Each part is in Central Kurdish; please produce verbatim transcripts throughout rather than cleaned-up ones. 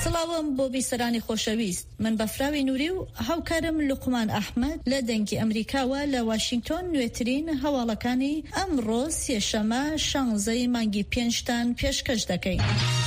سڵاوم بۆ بیسەرانی خۆشەویست، من بەفراوی نووری و هاوکارم لوقمان ئەحمەد لە دەنگی ئەمریکاوە لە واشنگتن نوێترین هەواڵەکانی ئەمڕۆ سێشەمە شانزەی مانگی پێنجتان پێشکەش دەکەین.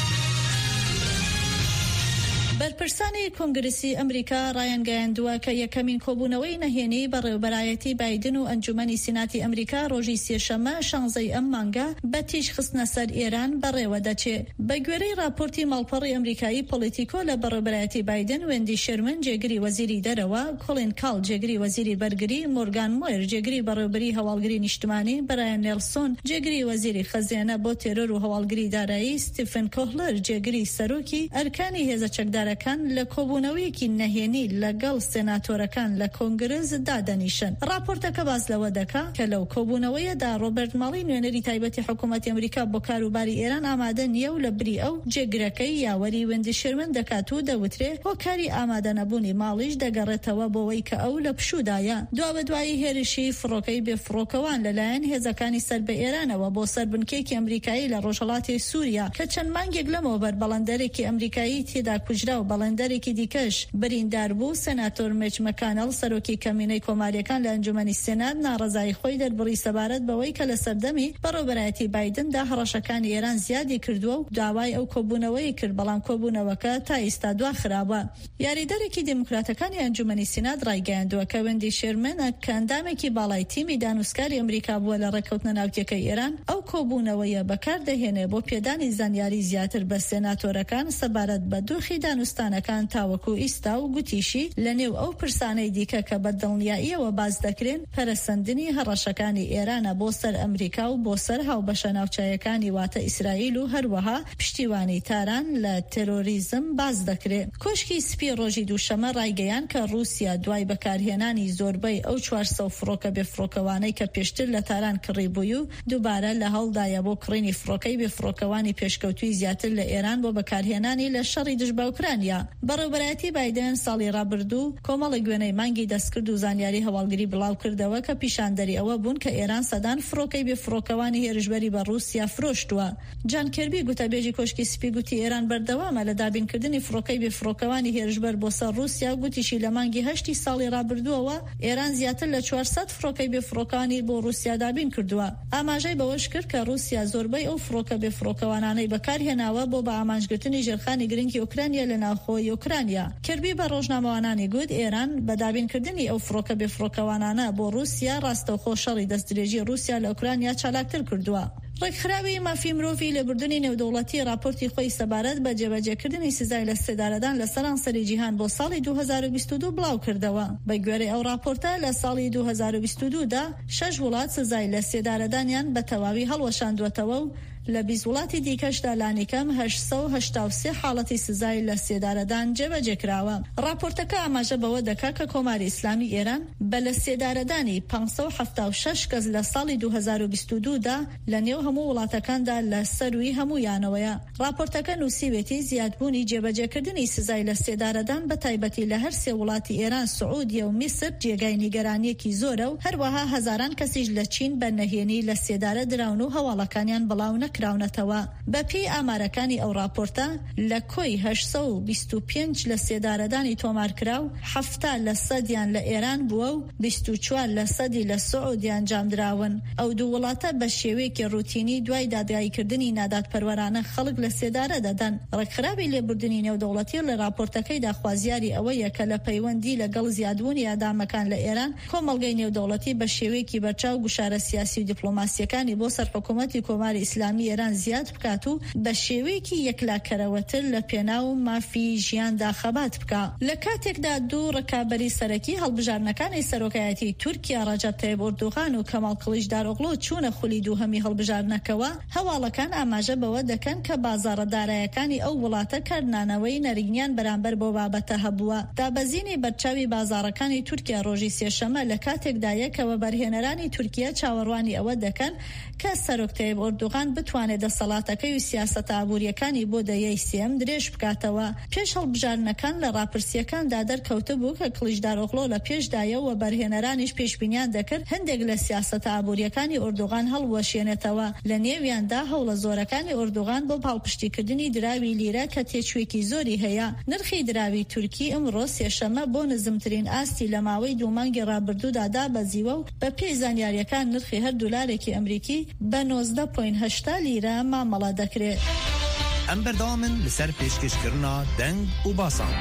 بەرپرسانی کۆنگرسی ئەمریکا ڕایانگەیاندووە کە یەکەمین کۆبوونەوەی نەهێنی بەڕێوەبەرایەتی بایدن و ئەنجومەنی سیناتی ئەمریکا ڕۆژی سێشەمە شانزەی ئەم مانگە بە تیژ خستنە سەر ئێران بەڕێوە دەچێت. بە گوێرەی راپۆرتی ماڵپەڕی ئەمریکایی پۆلیتیکۆ لە بەڕێوەبەرایەتی بایدن، وێندی شێرمن جێگری وەزیری دەرەوە، کۆلین کاڵ جێگری وەزیری بەرگری، مۆرگان مویر جێگری بەڕێوەبەری هەواڵگری نیشتمانی، برایان نێلسۆن جێگری وەزیری خەزیانە بۆ تێرۆر و هەواڵگری دارایی، ستیفن کۆهلەر جێگری سەرۆکی ئەرکانی هێزە چەکدارەکان لە کۆبوونەوەیەکی نەهێنی لەگەڵ سێناتۆرەکان لە کۆنگرس دادەنیشن. راپۆرتەکە باز لەوە دەکا کە لەو کۆبوونەوەیەدا ڕۆبەرت ماڵی نوێنەری تایبەتی حکوومەتی ئەمریکا بۆ کاروباری ئێران ئامادە نییە و لە بری ئەو جێگرەکەی یاوەری وێندی شێرمن دەکات و دەوترێ هۆکاری ئامادە نەبوونی ماڵیش دەگەڕێتەوە بۆەوەی کە ئەو لە پشودایە. دوا بەدوایی هێرشی فڕۆکەی بێفڕۆکەوان لەلایەن هێزەکانی سەر بە ئێرانەوە بۆ سەربنکێکی ئەمریکایی لە ڕۆژهەڵاتی سووریا کە چەند مانگێک لەمەوە بەر بەڵەندەرێکی ئەمریکایی تێدا کوژرا و بەڵەندەرێکی دیکەش بریندار بوو. سەناتۆر میچ مەکانەڵ سەرۆکی کەمینەی کۆماریەکان لە ئەنجومەنی سێنات ناڕەزایی خۆی دەربڕی سەبارەت بەوەی کە لە سەردەمی بەڕێوەبەرایەتی بایدندا هەڕەشەکانی ئێران زیادی کردووە و داوای ئەو کۆبوونەوەی کرد، بەڵام کۆبوونەوەکە تا ئێستا دوا خراپە. یاریدەرێکی دموکراتەکانی ئەنجومەنی سێنات ڕایگەیاندووە کە وێندی شێرمن کە ئەندامێکی باڵای تیمی دانوسکاری ئەمریکا بووە لە ڕێککەوتنە ناوکیەکەی ئێران ئەو کۆبوونەوەیە بەکاردەهێنێ بۆ پێدانی زانیاری زیاتر بە سێناتۆرەکان سەبارەت بە دۆخی دانوستانەکان تاوەکو ئیستا و گوتیشی لە نێو ئەو پرسانەی دیکە کە بە دڵنیاییەوە باز دەکرێن پەرەسەندنی هەڕەشەکانی ئێرانە بۆ سەر ئەمریکا و بۆ سەر هاوبەشە ناوچایەکانی واتە ئیسرائیل و هەروەها پشتیوانی تاران لە تێرۆریزم باز دەکرێت. کۆشکی سپی ڕۆژی دووشەمە ڕایگەیان کە رووسیا دوای بەکارهێنانی زۆربەی ئەو چوارسە فڕۆکە بێفڕۆکەوانەی کە پێشتر لە تاران کڕیبووی و دووبارە لە هەڵدایە بۆ کڕینی فڕۆکەی بێفڕۆکەوانی پێشکەوتوی زیاتر لە ئێران بۆ بەکارهێنانی لە شەڕی دژ بە ئوکرانیا. بەڕێوەبەرایەتی بایدن ساڵی ڕابردوو کۆمەڵی گوێنەی مانگی دەستکرد و زانیاری هەواڵگری بڵاو کردەوە کە پیشاندەری ئەوە بوون کە ئێران سەدان فڕۆکەی بێفڕۆکەوانی هێرشبەری بە رووسیا فرۆشتووە. جان کێربی گوتەبێژی کۆشکی سپی گوتی ئێران بەردەوامە لە دابینکردنی فڕۆکەی بێفڕۆکەوانی هێرشبەر بۆ سەر رووسیا. گوتیشی لە مانگی هەشتی ساڵی ڕابردووەوە ئێران زیاتر لە چوارسەد فڕۆکەی بێفڕۆکەوانی بۆ رووسیا دابین کردووە. ئاماژەی بەوەش کرد کە رووسیا زۆربەی ئەو فڕۆکە بێفڕۆکەوانانەی بەکارهێناوە بۆ بە ئامانجگرتنی ژێرخانی گرنگی ئوکرانیا لە ناوخۆی ئوکرانیا. کێربی بە ڕۆژنامەوانانی گوت ئێران بە دابینکردنی ئەو فڕۆکە بێفڕۆکەوانانە بۆ رووسیا ڕاستەوخۆ شەڕی دەستدرێژی رووسیا لە ئوکرانیا چالاکتر کردووە. ڕێکخراوی مافی مرۆڤی لە بردننی نێودەوڵەتی راپۆرتی خۆی سەبارەت بە جێبەجێکردنی سزای لە سێدارەدان لە سەرانسەری جیهان بۆ ساڵی دوو هەزار و بیست و دوو بڵاو کردەوە. بە گوێرەی ئەو راپۆرتە لە ساڵی دوو هەزار و بیست و دوو دا شەش وڵات سزای لە سێدارەدانیان بە تەواوی هەڵوەشاندووەتەوە و لە بیست وڵاتی دیکەشدا لانیکەم هەشت سەد و هەشتا و سێ حاڵەتی سزای لە سێدارەدان جێبەجێکراوە. راپۆرتەکە ئاماژە بەوە دەکا کە کۆماری ئیسلامی ئێران بە لە سێدارەدانی پانسەد و حەفتا و شەش کەس لە ساڵی دوو هەزار و بیست و دوو دا لە نێو هەموو وڵاتەکاندا لە سەروی هەموویانەوەیە. راپۆرتەکە نووسیوێتی زیادبوونی جێبەجێکردنی سزای لە سێدارەدان بە تایبەتی لە هەر سێ وڵاتی ئێران، سعودیە و میسر جێگای نیگەرانیەکی زۆرە و هەروەها هەزاران کەسیش لە چین بە نەهێنی لە سێدارە دراون و هەواڵەکانیان بڵاو نەکراونەتەوە. بەپێی ئامارەکانی ئەو راپۆرتە لە کۆی هەشت سەد و بیست و پێنج لە سێدارەدانی تۆمارکراو حەفتا لە سەدیان لە ئێران بووە و بیست و چوار لە سەدی لە سعودی ئەنجامدراون. ئەو دوو وڵاتە بە شێوەیەکی ڕوتینی دوای دادگایکردنی نادادپەروەرانە خەڵک لە سێدارە دەدەن. ڕێکخراوی لێبوردنی نێودەوڵەتی لە راپۆرتەکەیدا خوازیاری ئەوەیە کە لە پەیوەندی لەگەڵ زیادبوونی ئەدامەکان لە ئێران کۆمەڵگەی نێودەوڵەتی بە شێوەیەکی بەرچاو گوشارە سیاسی و دیپلۆماسیەکانی بۆ سەر حکوومەتی کۆماری ئیسلامی ئێران زیاد بکات و بە شێوەیەکی یەکلاکەرەوەتر لە پێناو مافی ژیاندا خەبات بکە. لە کاتێکدا دوو ڕکابەری سەرەکی هەڵبژارنەکانی سەرۆکایەتی تورکیا ڕەجەب تایب ئۆردوغان و کەماڵ کلیژداروغلو چوونە خولی دووهەمی هەڵبژارنەکەوە، هەواڵەکان ئاماژە بەوە دەکەن کە بازاڕە دارایەکانی ئەو وڵاتە کارنانەوەی نەرینیان بەرامبەر بۆ بابەتە هەبووە. دابەزینی بەرچاوی بازاڕەکانی تورکیا ڕۆژی سێشەمە لە کاتێکدا یەکەوە بەرهێنەرانی تورکیا چاوەڕوانی ئەوە دەکەن کە سەرۆک تایب ئۆردوغان بتوانێت بتوانێت دەسەڵاتەکەی و سیاسەتە ئابوووریەکانی بۆ دەیەی سێم درێژ بکاتەوە. پێش هەڵبژارنەکان لە ڕاپرسیەکاندا دەرکەوتە بوو کە کلیژدارۆغلۆ لە پێشدایەوە بەرهێنەرانیش پێشبینیان دەکرد هەندێک لە سیاسەتە ئابوووریەکانی ئوردوغان هەڵوەشێنێتەوە. لە نێویاندا هەوڵە زۆرەکانی ئوردوغان بۆ پاڵپشتیکردنی دراوی لیرە کە تێچوێکی زۆری هەیە. نرخی دراوی تورکی ئەمڕۆ سێشەمە بۆ نزمترین ئاستی لە ماوەی دوو مانگی ڕابردوودا دابەزیوە و بە پێی زانیاریەکان نرخی هەر دولارێکی ئەمریکی بە نۆزدە پۆینت هەشتا لیرە مامەڵە دەکرێت. ئەم بەردەوامن لەسەر پێشکەشکردنا دەنگ و باسان.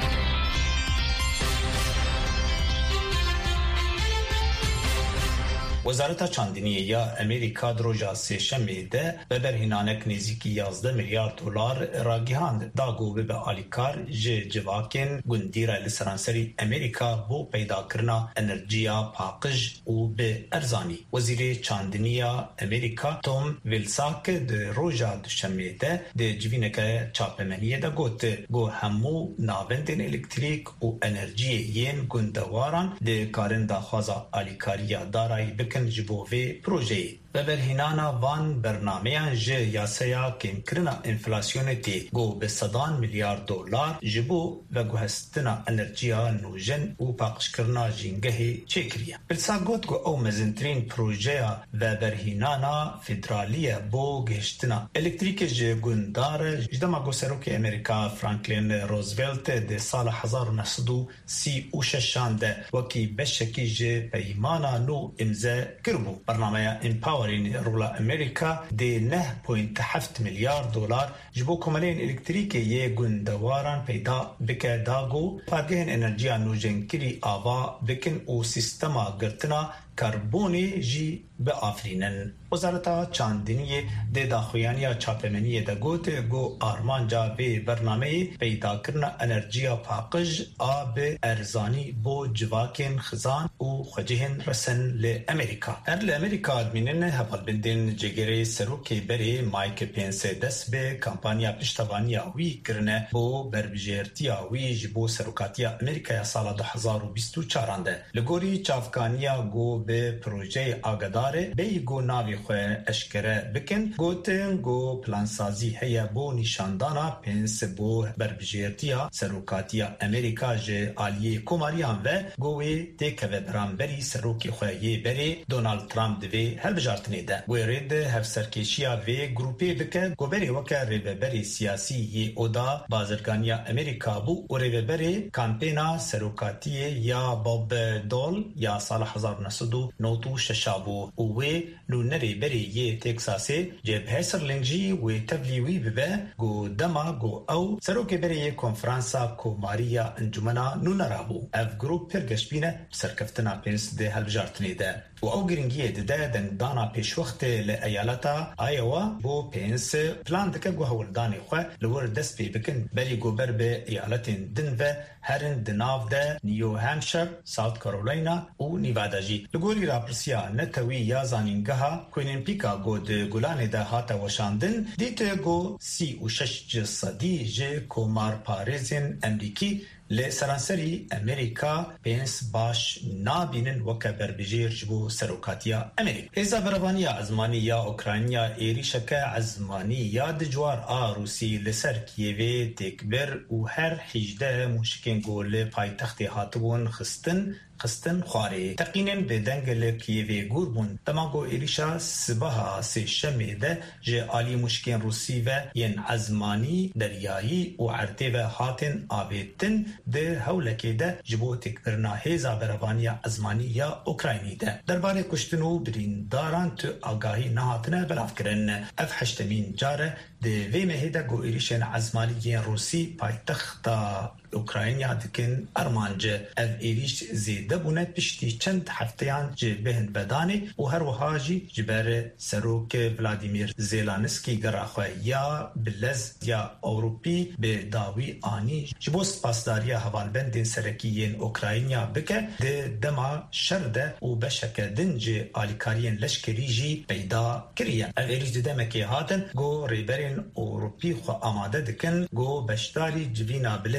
وزارت چاندنی یا امریکا دروجا سێشەمێ de بەبەرهێنانێک نزیکی یازدە میلیارد دلار راگیهاند داگو به آلیکار ji civakên gundîre li seranserî Amerîka bû peydakirina enerjiya paqij û bi erzanî. Wezîrê Çandiniya Amerîka Tom Vilsack di roja duşemê de di civîneke çapemeniyê de got got hemû navendên elektrîk û enerjiyê yên gundewaran di karin daxwaza alîkariya darayî bikin ji bo vê projeyê. بەبەرهێنانا van bernameyan ji yasaya kêmkirina enflasyonê tê got bi sedan milyar dolar ji bo veguhestina enerjiya nûjen û paqijkirina jîngehê çêkiriye. Vilsack got ku ew mezintirîn projeya veberhênana federalî ye bo gihiştina elektrîkê ji gundar ji dema got serokê Amerîka Franklin Roosevelt di sala hezar û neh sed û sî û şeşan de wekî beşekî ji peymana nû imze kiribû. Bernameya Empower رولا امریکا دی نه پوینت هفت میلیارد دلار جبو کمالین الکتریکی یه گندواران پیدا بکه داگو پارگهن انرژیا نوجنکری آوا بکن او سیستما گرتنا کربونی جی به آفرینن. وزارت چاندنی ده داخویانیا چاپمنی ده گوت گو آرمانجا به برنامه پیدا کرنا انرژیا پاقج آب ارزانی بو جواکن خزان و خجهن رسن لامریکا. ار لامریکا ادمینن هفال بندن جگره سروکی بری مایک پینس دست به کمپانیا پشتوانی وی کرنه بو بربجرتی وی جبو سروکاتیا امریکا سال دو هزار و بیست و چهار ده. لگوری چافکانیا گو به پروژه آگداره به گو ناوی خواه اشکره بکن گوتن گو پلانسازی هیا بو نشاندانا پنس بو بربجرتیا سروکاتیا امریکا جه آلیه کماریان و گوی تیکه و برانبری سروکی خواه بری دونالد ترامپ دوی هل بجارتنی ده. گوی رید هف سرکشیا و گروپی بکن گو بری وکه ریببری سیاسی یه اودا بازرگانیا امریکا بو و ریببری کامپینا سروکاتی یا باب دول یا سال هزار و نهصد و نود و شش بو و نو نری بری یه تکساسی جبهه سرلنجی و تبلیوی ببه گو دما گو او سروک بری یه کنفرانسا کوماریا انجمنا نو نرابو اف گروپ پرگشبینه سرکفتنا پینس ده هلبجارتنی ده و او گرنگیه ده دنگ دانا پیش وقت لأیالتا آیوا بو پینس پلان دکه گو هولدانی خواه لور دست پی بکن بری گو بر به ایالتین دن و هرن دناف ده نیو همشر ساوت کارولینا و نیوادا جی لگوری راپرسیا نتوی یا زانینگها کوینن پیکا گو ده گلانه ده هاتا وشاندن دیت گو سی و شش جسدی جه کومار پارزین امریکی لسرانسری امریکا پینس باش نابینن وکه بربجیر جبو سروکاتیا امریکا. ایزا بروانیا ازمانی یا اوکراینیا ایریشکه ازمانی یا دجوار آ روسی لسر کیوی تکبر و هر حجده موشکین گول پای تختی هاتبون خستن خستن خواره. تقینن به دنگل کیوی گوربون تماغو ایریشا سبها سی شمی ده جه آلی مشکین روسی و ین ازمانی دریایی و عرده و هاتن آویتن ده هولکی ده جبو تکبرنا هیزا بروانیا ازمانی یا اوکراینی ده. درباره کشتنو برینداران تو آگاهی نهاتنه بلاف کرن. اف هشتمین جاره ده وی مهیده گو ایریشن ازمانی ین روسی پای تختا اوکراینیا دکن ارمانجه. اف ایریش زیده بونه پشتی چند هفتهان جه بهند بدانی و هر وحاجی جبره سروک ولادیمیر زیلانسکی گراخواه یا بلز یا اوروپی به داوی آنی جبوست پاسداریا هوالبندین سرکیین اوکراینیا بکه ده دما شرده و بشکه دنج آلیکارین لشکری جی پیدا کریه. اف ایریش دمکی هاتن گو ریبرین اوروپی خو آماده دکن گو بشتاری جوینا بلند یا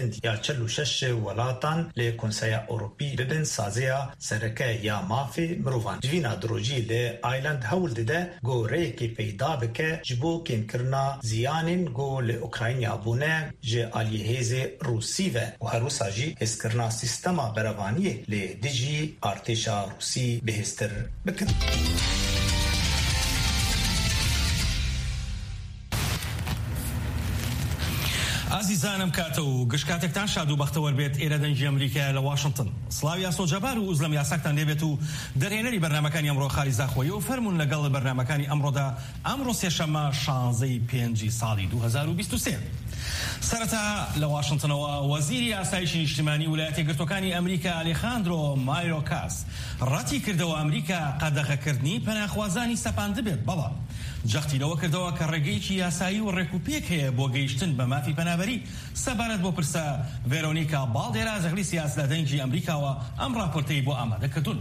چل و شش ولاتان لی کنسیا اوروپی ببن سازیا سرکه یا مافی مروان جوینا دروجی لی آیلند هول دیده گو ریکی پیدا بکه جبو کین کرنا زیانین گو لی اوکراینیا بونه جه آلیهیز روسی و هروسا جی هسکرنا سیستما بروانی لی دیجی ارتشا روسی بهستر بکن. عزیزانم کاتو گشکاتێکتان شاد و بەختەوەر بێت ئێرە دەنگی ئەمریکا لە واشنگتن. سڵاوی یاسۆجەبار و ئوزلەم یاساکتان لێبێت و دەرهێنەری بەرنامەکانی ئەمڕۆ خالی زاخۆیی و فەرمونون لەگەڵ بەرنامەکانی ئەمڕۆدا ئەمڕۆ سێشەممە شانزەی پێنجی ساڵی دوو هەزار و بیست و سێ. سەرەتا لە واشنگتنەوە وەزیری ئاسایشی نیشتیمانی ویلایەتە یەکگرتووەکانی ئەمریکا ئالێخاندرۆ مایرۆکاس ڕەتی کردەوە ئەمریکا قەدەغەکردنی پەناخوازانی سەپاند بێت، بەڵام جەختیلەوە کردەوە کە ڕێگەیەکی یاسایی و ڕێکوپێک هەیە بۆ گەیشتن بە مافی پەنابەری. سەبارەت بۆ پرسە ڤێرۆنیکا باڵدێرا زەغلی سیاست لە دەنگی ئەمریکاوە ئەم راپۆرتەی بۆ ئامادەکردوون.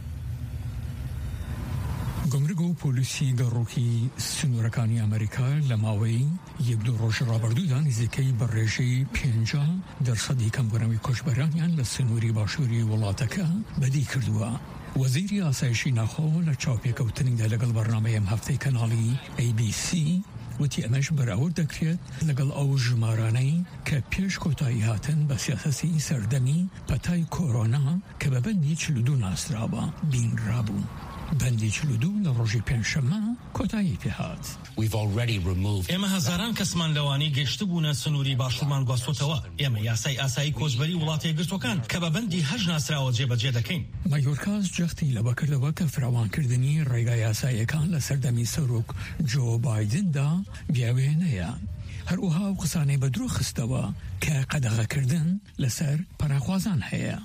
گمرگ و پۆلیسی گەڕۆکی سنوورەکانی ئەمریکا لە ماوەی یەک دو ڕۆژ ڕابردوودا نزیکەی بە ڕێژەی پێنجا دەرسەدی کەمبوونەوەی کۆچبەرانیان لە سنووری باشووری وڵاتەکە بەدی کردووە. وەزیری ئاسایشی ناخۆ لە چاوپێکەوتنیدا لەگەڵ بەرنامەی ئەم هەفتەی کەناڵی ئەی بی سی وتی ئەمەش بەراورد دەکرێت لەگەڵ ئەو ژمارانەی کە پێش کۆتایی هاتن بە سیاسەتی سەردەمی پەتای کۆرۆنا کە بە بەندی چل و دوو ناسراوە بینرابوو. بەندی چل و دوو لە ڕۆژی پێنجشەممە کۆتایی پێهات. ئێمە هەزاران کەسمان لەوانەی گەشتبوونە سنووری باشوورمان گواستوتەوە. ئێمە یاسای ئاسایی کۆچبەری وڵاتە یەکگرتووەکان کە بە بەندی هەژ ناسراوە جێبەجێ دەکەین. مایۆرکاس جەختی لەوە کردەوە کە فراوانکردنی ڕێگای یاساییەکان لە سەردەمی سەرۆک جۆ بایدندا بیاوێنەیە. هەروەها و قسانەی بە درۆ خستەوە کە قەدەغەکردن لەسەر پەناخوازان هەیە.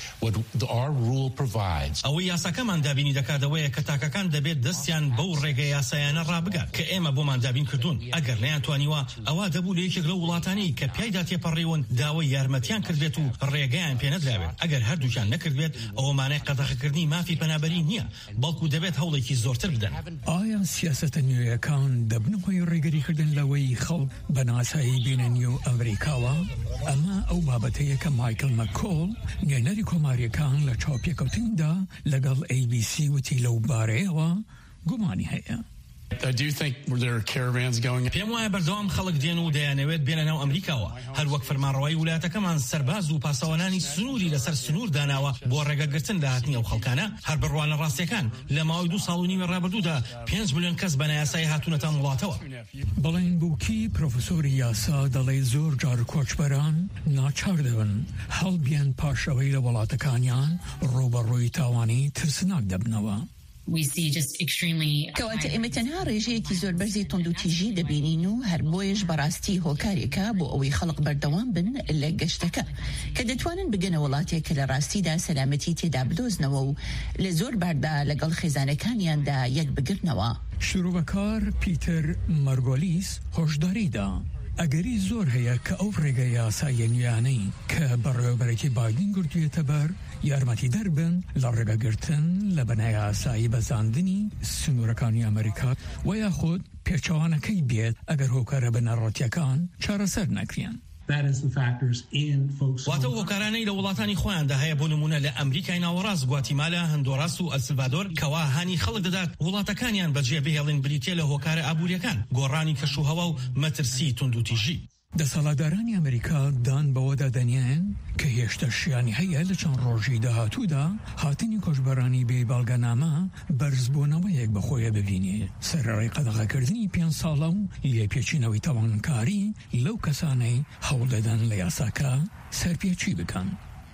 ئەوەی یاساکەمان دابینی دەکاتەوەیە کە تاکەکان دەبێت دەستیان بەو ڕێگە یاسایانە ڕابگات کە ئێمە بۆمان دابین کردوون. ئەگەر نەیان توانیوە ئەوە دەبوو لە یەکێک لەو وڵاتانەی کە پیایدا تێپەڕێون داوای یارمەتیان کردبێت و ڕێگەیان پێ نەدراوێت. ئەگەر هەردووکیان نەکردبێت ئەوە مانای قەدەغەکردنی مافی پەنابەری نییە، بەڵکو دەبێت هەوڵێکی زۆرتر بدەن. ئایا سیاسەتە نوێیەکان دەبن هۆی ڕێگەریکردن لەوەی خەڵک بە ناسایی بینە نیو ئەمریکاوە؟ ئەمە ئەو بابەتەیە کە مایکل مەکۆڵ نوێنەری کۆماریەکان لە چاوپێکەوتندا لەگەڵ ئەی بی سی وتی لەو بارەیەوە گومانی هەیە. پێم وایە بەردەوام خەڵک دێن و دەیانەوێت بێنە ناو ئەمریکاوە. هەر وەک فەرمانڕەوایی ویلایەتەکەمان سەرباز و پاسەوانانی سنووری لەسەر سنوور داناوە بۆ ڕێگەگرتن لە هاتنی ئەو خەڵکانە. هەر بڕوانە ڕاستیەکان لە ماوەی دوو ساڵ و نیمە ڕابردوودا پێنج ملیۆن کەس بە نایاسایی هاتوونەتە وڵاتەوە. بەڵێن بووکی پرۆفسۆری یاسا دەڵێ زۆر جار کۆچبەران ناچار دەبن هەڵبیان پاشەوەی لە وڵاتەکانیان ڕۆبەڕۆی تاوانی ترسناک دەبنەوە. کەواتە ئێمە تەنها ڕێژەیەکی زۆر بەرزی تونندوتیژی دەبینین و هەر بۆیش بەڕاستی هۆکارێکە بۆ ئەوەی خەڵک بەردەوام بن لە گەشتەکە کە دەتوانن بگەنە وڵاتێک کە لە ڕاستیدا سەلامەتی تێدا بدۆزنەوە و لە زۆر باردا لەگەڵ خێزانەکانیاندا یەک بگرنەوە. شروعبەکار پیتەر مەرگۆلیس هۆشداریدا ئەگەری زۆر هەیە کە ئەو ڕێگە یاساییە نوێیانەی کە بەڕێوەبەرێکی بایدن گرتوویەتە بەر یارمەتی دەربن لە ڕێگەگرتن لە بەنای یاسایی بەزاندنی سنوورەکانی ئەمریکا و یاخود پێچەوانەکەی بێت ئەگەر هۆکارە بنەڕەتیەکان چارەسەر نەکرێن. واتە هۆکارانەی لە وڵاتانی خۆیاندا هەیە بۆ نمونە لە ئەمریکای ناوەڕاست، گواتیمالە، هەندۆراس و ئەلسڤادۆر کەوا هانی خەڵک دەدات وڵاتەکانیان بەجێ بهێڵین بریتیە لە هۆکارە ئابوووریەکان، گۆڕانی کەشوهەوا و مەترسی توندوتیژی. دەسەڵاتدارانی ئەمریکا دان بەوەدا دەنیان کە هێشتا شیانی هەیە لە چەند ڕۆژی داهاتوودا هاتنی کۆچبەرانی بێ بەڵگەنامە بەرزبوونەوەیەک بەخۆیە ببینێ. سەرڕێی قەدەغەکردنی پێنج ساڵە و لێپێچینەوەی تاوانکاری لەو کەسانەی هەوڵ دەدەن لە یاساکە سەرپێچی بکەن.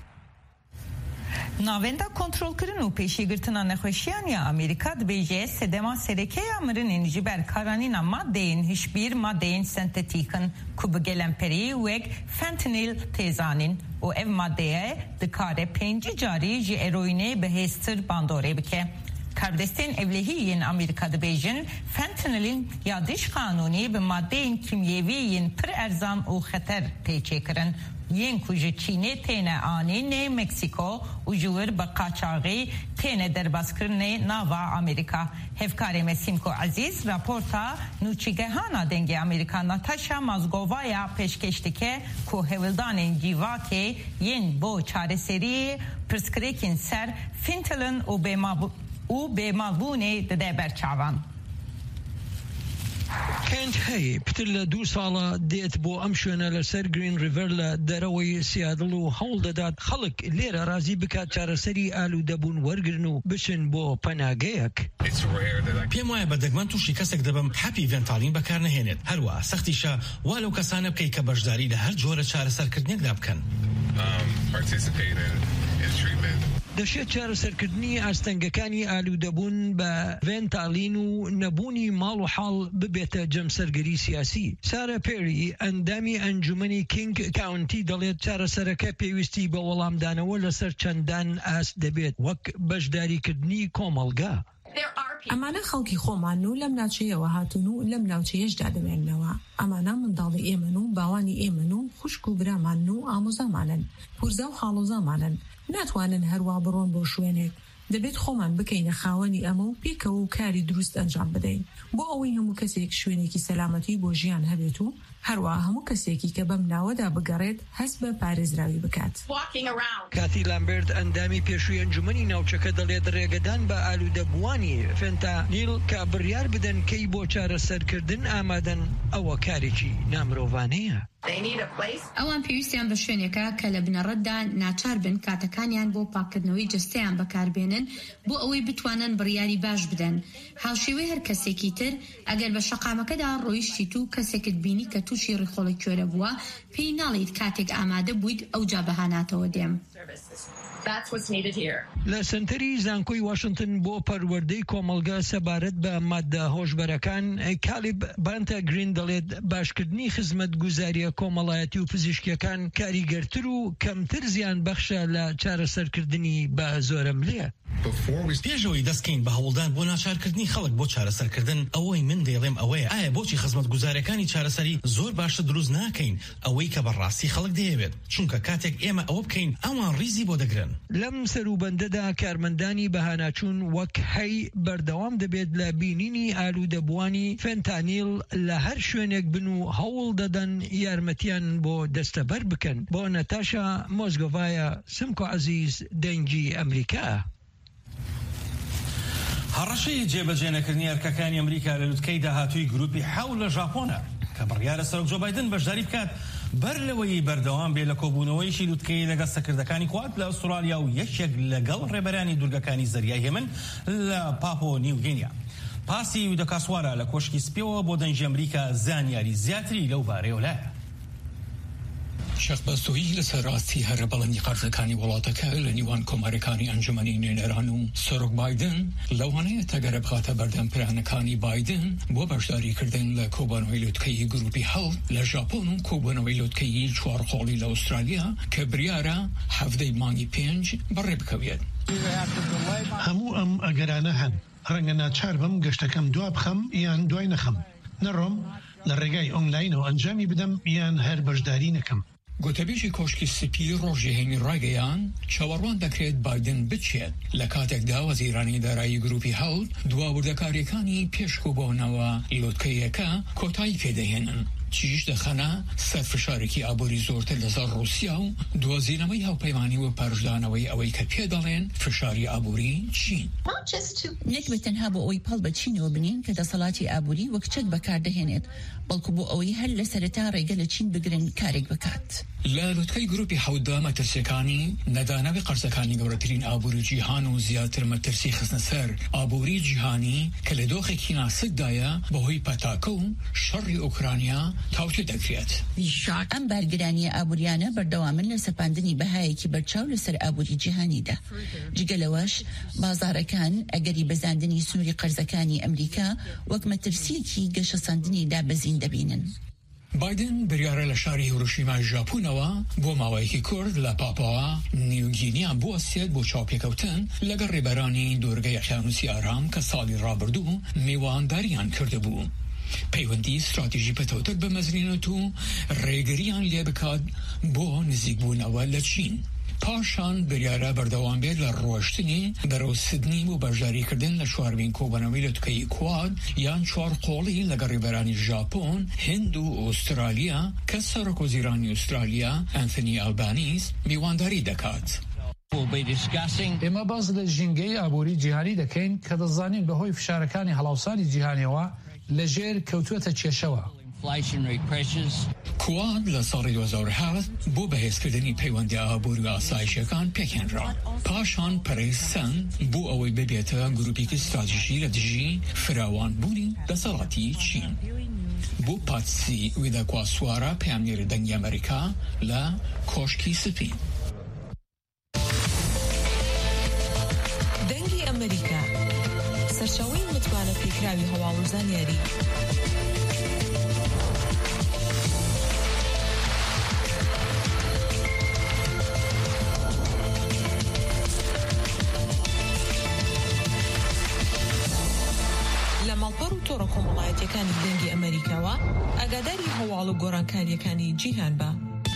ناوێندا کۆنتڕۆڵکردن و پێشیگرتنا نەخۆشییان یا ئەمریکا دەبێژێ سێدەما سەرەکەیە مرنین ji ber karanîna madeyên hişbîr madeyên sentetîkin ku bi gelemperî wek fentanyl têzanîn û ev maddeye dikare pêncî carî ji eroînê bihêztir bandorê bike. Kardestên evlehiyên Amerîka dibêjin fentanylin ya diş qanûnî bi maddeyên kimyevî yên pir erzan û xeter tê çêkirin. ین کوژ چینه تینه آنی نه مکسیکو و جور با قاچاقی تینه درباسکرنه ناوا امریکا. هفکار مسیمکو عزیز راپورتا نوچیگهانا دنگ امریکا ناتاشا مازگووایا پیشکشتی که کو هولدان جیواکی ین بو چاره سری پرسکریکین سر فینتلن و بیمابو او بیمابونه ده برچاوان. كانت هاي بتلا دو صالة ديت بو أمشونا لسر جرين ريفر لدروي سيادلو هول داد خلق ليرا رازي بكات چارسري آلو دبون ورگرنو بشن بو پناگيك. پیم وای بدگمان توشی کسک دبم حپی ونتالین بکار نهێنێت هەروە سەختیشە وا لەو کەسانە بکەی کە بەشداری لە هەر جۆرە چارەسەرکردنێکدا بکەن. دەشێت چارەسەرکردنی ئاستەنگەکانی ئالوودەبوون بە ڤێنتالین و نەبوونی ماڵ و حاڵ ببێتە جەمسەرگەری سیاسی. سارا پێری ئەندامی ئەنجومەنی کینگ کاونتی دەڵێت چارەسەرەکە پێویستی بە وەڵامدانەوە لەسەر چەندان ئاست دەبێت وەک بەشداریکردنی کۆمەڵگا. ئەمانە خەڵکی خۆمان و لەم ناوچەیەوە هاتوون و لەم ناوچەیەشدا دەمێننەوە. ئەمانە منداڵی ئێمن و باوانی ئێمن و خوشک و برامان و ئامۆزامانن پورزا و خاڵۆزامانن ناتوانن هەروە بڕۆن بۆ شوێنێک دەبێت خۆمان بکەینە خاوەنی ئەمە و پێکەوە و کاری دروست ئەنجام بدەین بۆ ئەوەی هەموو کەسێک شوێنێکی سەلامەتی بۆ ژیان هەبێت و هەروە هەموو کەسێکی کە بەم ناوەدا بگەڕێت هەست بە پارێزراوی بکات. کاتی لامبرد ئەندامی پێشووی ئەنجومەنی ناوچەکە دەڵێت ڕێگەدان بە ئالوودەبووانی فێنتانیل کە بڕیار بدەن کەی بۆ چارەسەرکردن ئامادەن ئەوە کارێکی نامرۆڤانەیە. ئەوان پێویستیان بە شوێنێکە کە لە بنەڕەتدا ناچار بن کاتەکانیان بۆ پاکردنەوەی جستەیان بەکاربێنن بۆ ئەوەی بتوانن بڕیاری باش بدەن. هاوشێوەی هەر کەسێکی تر ئەگەر بە شەقامەکەدا ڕۆیشتیت و کەسێکت بینی کە تووشی ڕیخۆڵی کوێرە بووە پێی ناڵیت کاتێک ئامادە بوویت ئەو جا بەهاناتەوە دێم. لە سنتەری زانکۆی واشنگتن بۆ پەروەردەی کۆمەڵگە سەبارەت بە مادە هۆشبەرەکان کالیب بانتە گرین دەڵێت باشکردنی خزمەت گوزاریە کۆمەڵایەتی و پزیشکیەکان کاریگەرتر و کەمتر زیان بەخشە لە چارەسەرکردنی بە زۆرەملێ. پێشەوەی دەستکەین بە هەوڵدان بۆ ناچارکردنی خەڵک بۆ چارەسەرکردن ئەوەی من دەیڵێم ئەوەیە ئایا بۆچی خزمەت گوزارەکانی چارەسەری زۆر باشە دروست ناکەین ئەوەی کە بەڕاستی خەڵک دەیەوێت چونکە کاتێک ئێمە ئەوە بکەین ئەوان ڕیزی بۆ دەگرن. لەم سەروبەندەدا کارمەندانی بەهاناچوون وەک هەی بەردەوام دەبێت لە بینینی ئالوودەبووانی فێنتانیل لە هەر شوێنێک بن و هەوڵ دەدەن یارمەتیان بۆ دەستەبەر بکەن. بۆ نەتاشا مۆزگۆڤایە سمکۆ عەزیز دەنگی ئەمریکا. هەڕەشەی جێبەجێنەکردنی ئەرکەکانی ئەمریکا لە لوتکەی داهاتووی گروپی حەو لە ژاپۆنە کە بڕیارە سەرۆک جۆ بایدن بەشداری بکات بەر لەوەی بەردەوام بێ لە کۆبوونەوەیشی لوتکەی لەگەڵ سەکردەکانی کوارد لە ئوسترالیا و یەکێک لەگەڵ ڕێبەرانی دوورگەکانی زەریای هێمن لە پاپۆ نیوگینیا. پاسی ودەکاسوارە لە کۆشکی سپیەوە بۆ دەنگی ئەمریکا زانیاری زیاتری لەو بارەیەوەلایە. شەخبەستۆیی لەسەر ڕاستی هەرە بەڵەنی قەرزەکانی وڵاتەکە لە نیوان کۆمارەکانی ئەنجومەنی نوێنەران و سەرۆک بایدن لەوانەیە تەگەرە بخاتە بەردەم پلانەکانی بایدن بۆ بەشداریکردن لە کۆبوونەوەی لوتکەی گروپی هەڵ لە ژاپۆن و کۆبوونەوەی لوتکەی چوارخۆڵی لە ئوسترالیا کە بریارە هەفتەی مانگی پێنج بەڕێ بکەوێت. هەموو ئەم ئەگەرانە هەن ڕەنگە ناچار بم گەشتەکەم دوا بخەم یان دوای نەخەم نەڕۆم لە ڕێگای ئۆنلاینەوە ئەنجامی بدەم یان هەر بەشداری نەکەم. گوتەبێژی کۆشکی سپی ڕۆژی هێنی ڕایگەیان چاوەڕوان دەکرێت بایدن بچێت لە کاتێکدا وەزیرانی دارایی گروپی هەڵ دواوردەکاریەکانی پێشکۆبوونەوە لۆتکەیەکە کۆتایی پێدەهێنن. چیش دەخەنە سەرفشارێکی ئابووری زۆرتر لەسەر رووسیا و دۆزینەوەی هاوپەیمانی و پەرژدانەوەی ئەوەی کە پێدەڵێن فشاری ئابووری چین. نەک بە تەنها بۆ ئەوەی پەڵ بە چینەوە بنین کە دەسەڵاتی ئابووری وەک چەک بەکاردەهێنێت بەڵکو بۆ ئەوەی هەر لە سەرەتا ڕێگە لە چین بگرن کارێک بکات. لە لوتکەی گروپی حەوتدا مەترسیەکانی نەدانەوەی قەرزەکانی گەورەترین ئابووری جیهان و زیاتر مەترسی خستنە سەر ئابووری جیهانی کە لە دۆخێکی ناسکدایە بەهۆی پەتاکە و شەڕی ئوکرانیا تاوتێ دەکرێت. ئەم بارگرانیە ئابووریانە بەردەوامن لە سەپاندنی بەهایەکی بەرچاو لەسەر ئابووری جیهانیدا. جگەلەوەش بازارەکان ئەگەری بەزاندنی سنووری قەرزەکانی ئەمریکا وەک مەترسیەکی گەشەساندنی دابەزین دەبینن. بایدن بریارە لە شاری هیروشیمای ژاپۆنەوە بۆ ماوەیەکی کورد لە پاپۆوا نیوگینیا بوەستێت بۆ چاوپێکەوتن لەگەڵ ڕێبەرانی دوورگەی ئەقیانوسی ئارام کە ساڵی ڕابردوو میوانداریان کردهبوو. پەیوەندی استراتیژی پەتەوتر بە مەزرێنێت و ڕێگریان لێ بکات بۆ نزیکبوونەوە لە چین. پاشان بریارە بەردەوام بێت لە ڕۆشتنی بەرەو سدنی و بەشداریکردن لە چوارمین کۆبنەوەی لە توکەی کواد یان چوار قۆڵی لەگە ڕێبەرانی ژاپۆن، هند و ئوسترالیا کە سەرۆکوەزیرانی ئوسترالیا ئەنتۆنی ئەلبانیز میوانداری دەکات. ئێمە باز لە ژینگەی ئابووری جیهانی دەکەین کە دەزانین بەهۆی فشارەکانی هەڵاوسانی جیهانیەوە لەژێر کەوتووەتە کێشەوە. کواد لە ساڵی دوو هەزار و هەفت بۆ بەهێزکردنی پەیوەندی ئابووری و ئاسایشەکان پێکهێنرا. پاشان پەرەی سەنگ بۆ ئەوەی ببێتە گروپێکی استراتیژی لە دژی فراوانبوونی دەسەڵاتی چین. بۆ پاتسی ویدەکوا سوارە پەیامنێری دەنگی ئەمریکا لە کۆشکی سپین. دەنگی ئەمریکا سەرچاوەی متمانە پێکراوی هەواڵ و زانیاری. لە ماڵپەڕ و تۆڕە کۆمەڵایەتیەکانی دەنگی ئەمریکاوە ئاگاداری هەواڵ و گۆڕانکاریەکانی جیهان بە.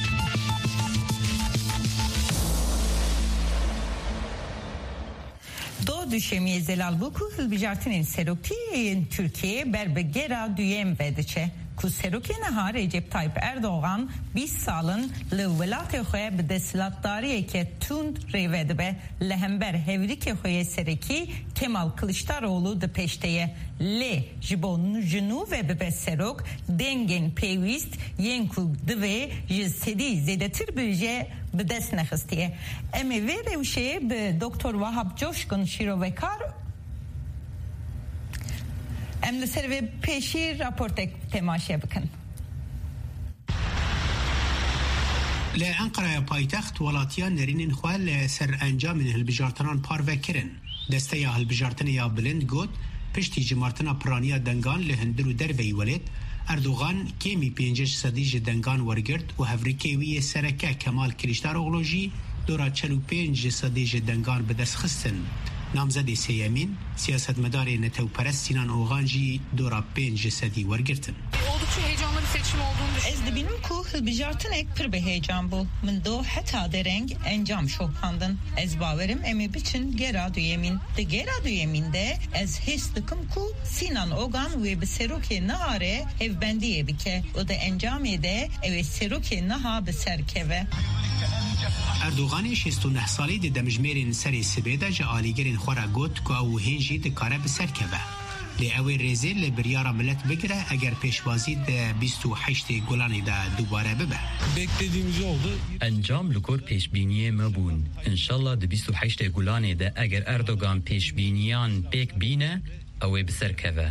دو düşemiye zelal bu ku hilbijartinin serokiyin Türkiye berbegera düyem vedeçe. Ku serokine ha Recep Tayyip Erdoğan bir salın li velatê xwe bi desthilatdariyeke tund rêve dibe li hember hevlikê xwe yê serekî Kemal Kılıçdaroğlu di pêşteye lê ji bo jinû ve bibe serok dengên pêwîst yên ku divê ji sedî zêdetir bêje bi dest nexistiye. Em ê vê rewşê bi Doktor Wahap Coşkun şîrovekar em li ser vê pêşî raportek temaşe bikin. Li Enqereyê paytext welatiyan nerînên xwe li ser encamên hilbijartinan parve kirin. Desteya hilbijartinê ya bilind got piştî cimartina piraniya dengan li hundir û derveyî welêt Erdoğan kêmî pêncî sedî ji dengan wergirt û hevrîkê wî yê sereke Kemal Kılıçdaroğlu jî dora çel û pênc ji sedî ji dengan bi dest xistin. Namzedê sêyemîn siyasetmedarê Netewperest Sinan Oğan jî dora pênc ji sedî wergirtin. Oldukça heyecanlı bir seçim olduğunu düşünüyorum. Ez dibinim ku hilbijartinek pir bi heyecan bû. Min do heta dereng encam şopandin. Ez bawerim em ê biçin gera duyemîn. Di gera duyemîn de ez hês dikim ku Sinan Oğan wê bi serokê nihare hevbendiyê bike. O da encamê de ew ê serokê niha bi ser keve. Erdoğanê şêst û neh salî di demjimêrên serê Sibê de ji alîgerên xwe re got ku ew hên jî dikare bi ser keve. Lê ew ê rêzê li biryara millet bigire eger pêşwazî de bîst û heştê Gulanê de dubare bibe. Beklediğimiz oldu. Encam li kor pêşbîniyê me bûn. İnşallah di bîst û heştê Gulanê de eger Erdoğan pêşbîniyan pêk bîne ew ê bi ser keve.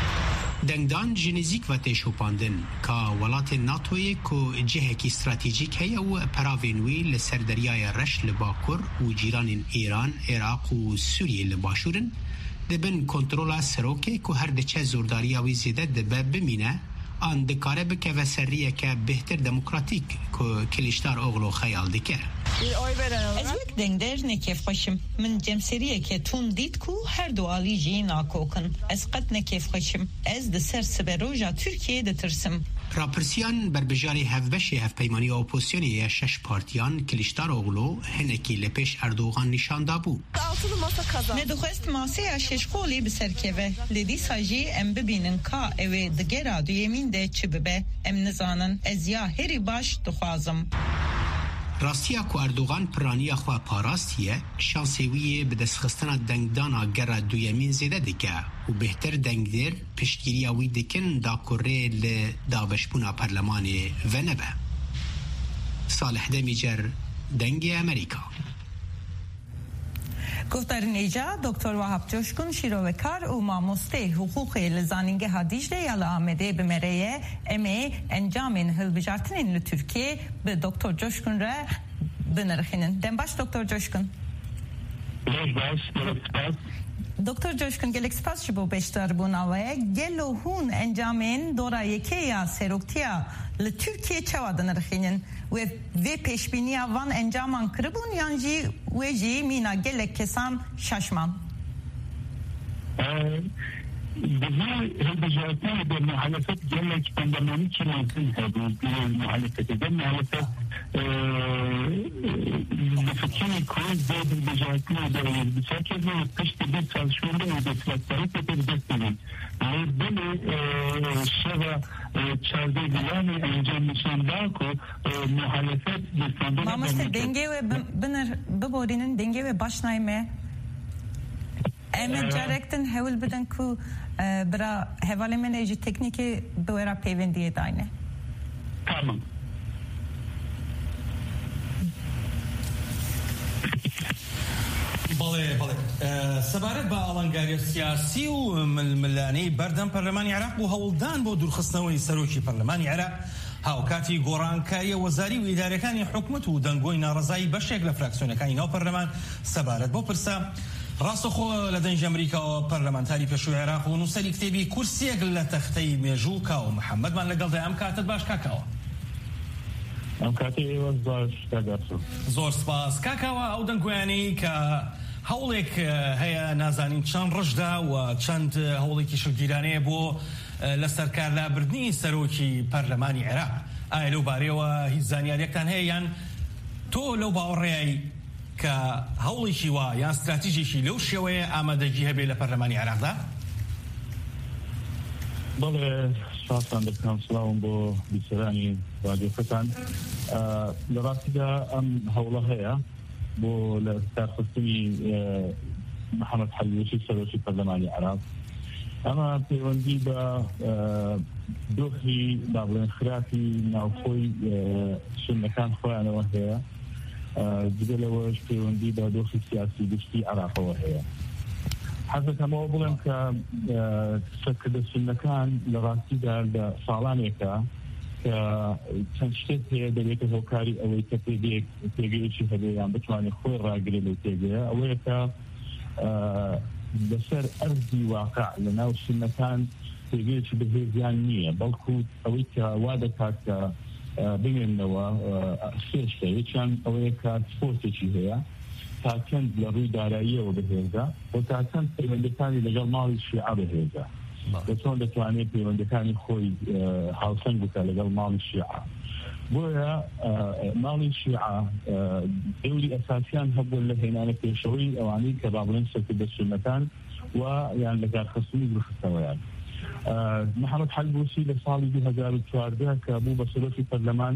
Dengdan ji nêzik ve tê şopandin ka welatên NATOyê ku cihekî stratejîk heye û peravên wî li ser deryaya Reş li Bakur û cîranên Îran, Iraq û Sûriyê li Başûrin dibin kontrola serokê ku her diçe zordariya wî zêde dibe bimîne an dikare bikeve serriyeke bêhtir demokratîk ku Kılıçdaroğlu xeyal dike. Ez wek dengder nekêfxweşim. Min cemseriyeke tund dît ku her du alî jî nakokin. Ez qet nekêfxweşim. Ez di ser siberoja Tirkiyeyê ditirsim. Rapirsiyan berbijarê hevbeşê hevpeymaniya opozisyonê ya şeş partiyan Kılıçdaroğlu hinekî li pêş Erdoğan nîşan dabû. Me dixwest masaya şeşxolê bi ser keve. Lê dîsa jî em bibînin ka ew ê di gera duyemîn de çi bibe. Em nizanin. Ez ya herî baş dixwazim. Rastiya ku Erdoğan piraniya xwe parastiye şansê wî yê bi destxistina dengdana gera duyemîn zêde dike û bêhtir dengdêr piştgiriya wî dikin da ku rê li daweşbûna perlemanê venebe. Salih Demîcer, Dengê Amerîka. Guhdarên êja Doktor Wahap Coşkun şîrovekar û mamostê hukûqê li zanîngeha Dîcle ya li Amedê bi mereye em ê encamên hilbijartinên li Tirkiye bi Doktor Coşkun re binirxînin. Dembaş Doktor Coşkun. Doktor Coşkun gelek spas ji bo beşdarbûna we gelo hûn encamên dora yekeya seroktiya li Tirkiye çawa dinirxînin ve vê pêşbîniya van encaman kiribûn yan jî wê jî mîna gelek kesan şaşman. بهاي هالبجارتين بالمحادثات جلت بندماني كمازن هذه المحادثات جل محادثات لفتشين كويس زاد البجارتين بشكل تشتي بيت شوية وبسلات طريقة تبدأ لبني الشبه تشاردي دلاني انجام نشان باكو محادثات بسندنا ما مستر دنگه و بنر ببورینن دنگه و باشنایمه اما جارکتن هول بدن کو برا حوالی من ایجی تکنیکی بورا پیوندیه داینه تمام بله بله سبارت با ئاڵنگاری سیاسی و ململانەی بەردەم پەرلەمانی عێراق بۆ هەوڵدان بۆ دوورخستنەوەی سەرۆکی پەرلەمانی عێراق هاوکاتی گۆڕانکاریە وەزاری و ئیدارەکانی حکومەت و دەنگۆی ناڕەزایی بەشێک لە فراکسیۆنەکانی ناو پەرلەمان سەبارەت بۆ پرسە ڕاستەخۆ لە دەنجی ئەمریکاوە پەرلەمانتاری پێشووی عێراق و نووسەری کتێبی کورسیەک لە تەختەی مێژوو کاو محەممەدمان لەگەڵدا ئەم کاتت باش کاکاوە ئەم کاتی ئێوە باش زۆر سپاس کاکاوە ئەو دەنگۆیانەی کە هەوڵێک هەیە نازانین چەند ڕژدا و چەند هەوڵێکی شگیرانەیە بۆ لە سەرکارلابردنی سەرۆکی پەرلەمانی عێراق ئایا لەو بارەیەوە هیچ زانیاریەکتان هەیە یان تۆ لەو باوەڕێی کە هەوڵێکی وا یان استراتیژێکی لەو شێوەیە ئامادەگی هەبێ لە پەرلەمانی عێراقدا؟ بەڵێ سپاسان دەکەم سڵاوم بۆ بیسەرانی رادیۆکەتان لە ڕاستیدا ئەم هەوڵە هەیە بۆ لە کارخستنی محەممەد حەلیوشی سەرۆکی پەرلەمانی عێراق ئەمە پەیوەندی بە دۆخی با بڵێن خراپی ناوخۆی سونەکان خۆیانەوە هەیە جگە لەوەش پەیوەندی بە دۆخی سیاسی گشتی عێراقەوە هەیە حەزەکەمەوە بڵێم کە سەرکردە سونەکان لە ڕاستیدا لە ساڵانێکە کە چەند شتێک هەیە دەبێتە هۆکاری ئەوەی کە پێگەیەکی هەبێ یان بتوانێت خۆی ڕاگرێت لەو پێگەیە ئەوەیە کە لەسەر ئەرزی واقع لە ناو سونەکان پێگەیەکی بەهێزیان نییە بەڵکو ئەوەی کە وا دەکات کە بمێنەوە سێشتە یەکیان ئەوەیە کە سپۆرتێکی هەیە تا چەند لە ڕووی داراییەوە بەهێزە و تا چەند پەیوەندەکانی لەگەڵ ماڵی شیعە بەهێزە بە چۆن دەتوانێت پەیوەندەکانی خۆی هاوسەنگ بکە لەگەڵ ماڵی شیعە بۆیە ماڵی شیعە دەوری ئەساسیان هەبوو لە هێنانە پێشەوەی ئەوانەی کە با بڵێن سەرکردە سونەکان و یان لە کارخستنی درخستنەوەیان محەممەد حەلبوسی لە ساڵی دوو هەزار و چواردە کە بوو بە سەرۆکی پەرلەمان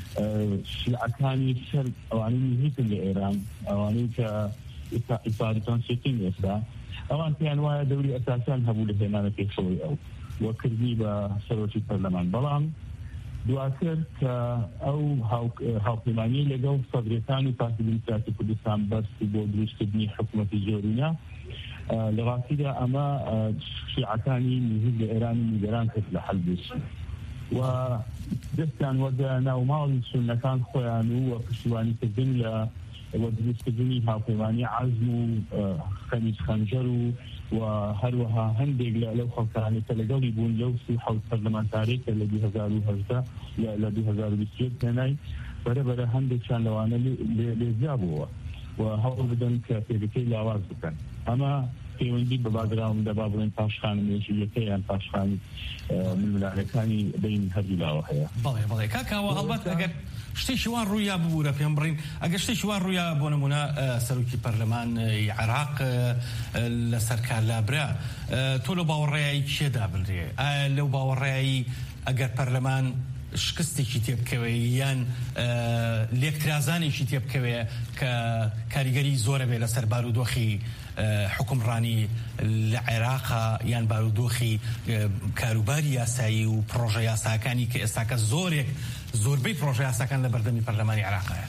شیعەکانی سەر ئەوانەی نزیکن لە ئێران ئەوانەی کە ئیفادەتان سێتین ئێستا ئەوان پێیان وایە دەوری ئەساسیان هەبوو لە هێنانە پێشەوەی ئەو وەکردنی بە سەرۆکی پەرلەمان بەڵام دواتر کە ئەو هاوپەیمانی لەگەڵ سەدرەکان و پارتی دیموکراتی کوردستان بەستی بۆ دروستکردنی حکوومەتی زۆرینە لە ڕاستیدا ئەمە شیعەکانی نزیک لە ئێرانی نیگەران کرد لە حەلبوسی و دەستیان وەرگە ناوماڵی سونەکان خۆیان و وە پشتیوانیکردن لە وە دروستکردنی هاوپەیمانی عەزم و خەمیس خەنجەر و و هەروەها هەندێک لەو خەڵکانی کە لەگەڵی بوون لەو سی و حەوت پەرلەمانتاریێک کە لە دوو هەزار و هەژدە لە دوو هەزار و بیست و یەک هێنای بەرەبەرە هەندێکیان لەوانە لێزیا بووە و هەوڵ بدەن کە پێگەکەی لاواز بکەن ئەمە پەیوەندی بە باگراوند دەبا بڵێن پاشخانە مێژوویەکە یان پاشخانی ململانەکانی بین هەردوو لاوە هەیە بەڵێ بەڵێ کاکاوە هەڵبەت ئەگەر شتێکی وان ڕوویا ببوورە پێم بڕین ئەگەر شتێکی وان ڕوویا بۆ نمونە سەرۆکی پەرلەمانی عێراق لە سەرکارلابرا تۆ لەو باوەڕێیایی کێدا بڵێ لەو باوەڕێیایی ئەگەر پەرلەمان شکستێکی تێبکەوێ یان لێکترازانێکی تێبکەوێ کە کاریگەری زۆرە بێ لەسەر بارودۆخی حکومڕانی لە عێراقا یان بارودۆخی کاروباری یاسایی و پرۆژە یاساکانی کە ئێستاکە زۆرێک زۆربەی پرۆژە یاساکان لە بەردەمی پەرلەمانی عێراقایە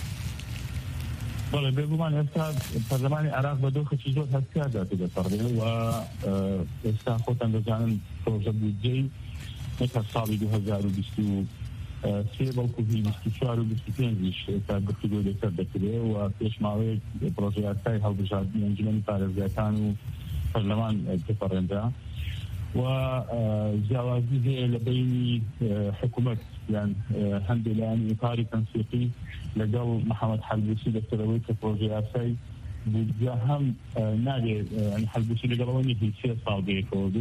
بەڵێ بێگومان ئێستا پەرلەمانی عێراق بە دۆخێکی زۆر هەستیادا دەپەڕێ و ئێستا خۆتان دەزانن پرۆژە بودجەی نەکە ساڵی دوو هەزار و بیست و سێ بەڵکو بیست و چوار و بیست و پێنجیش ئێستا گفتوگۆ لەسەر دەکرێ و پێشماوەیەک پرۆژە یاسای هەڵبژاردننی ئەنجومەنی پارێزگاکان و پەرلەمان دەپەڕێندا و جیاوازی هەیە لە بینی حکوومەت یان هەندێک لایەنی ئیقاری تەنسیقی لەگەڵ محەممەد حەلبوسی دەکتەرەوەی کە پرۆژە یاسای بودجە هەم نابێت حەلبوسی لەگەڵەوە نیە هیچ سێ ساڵ بێتەوە بێ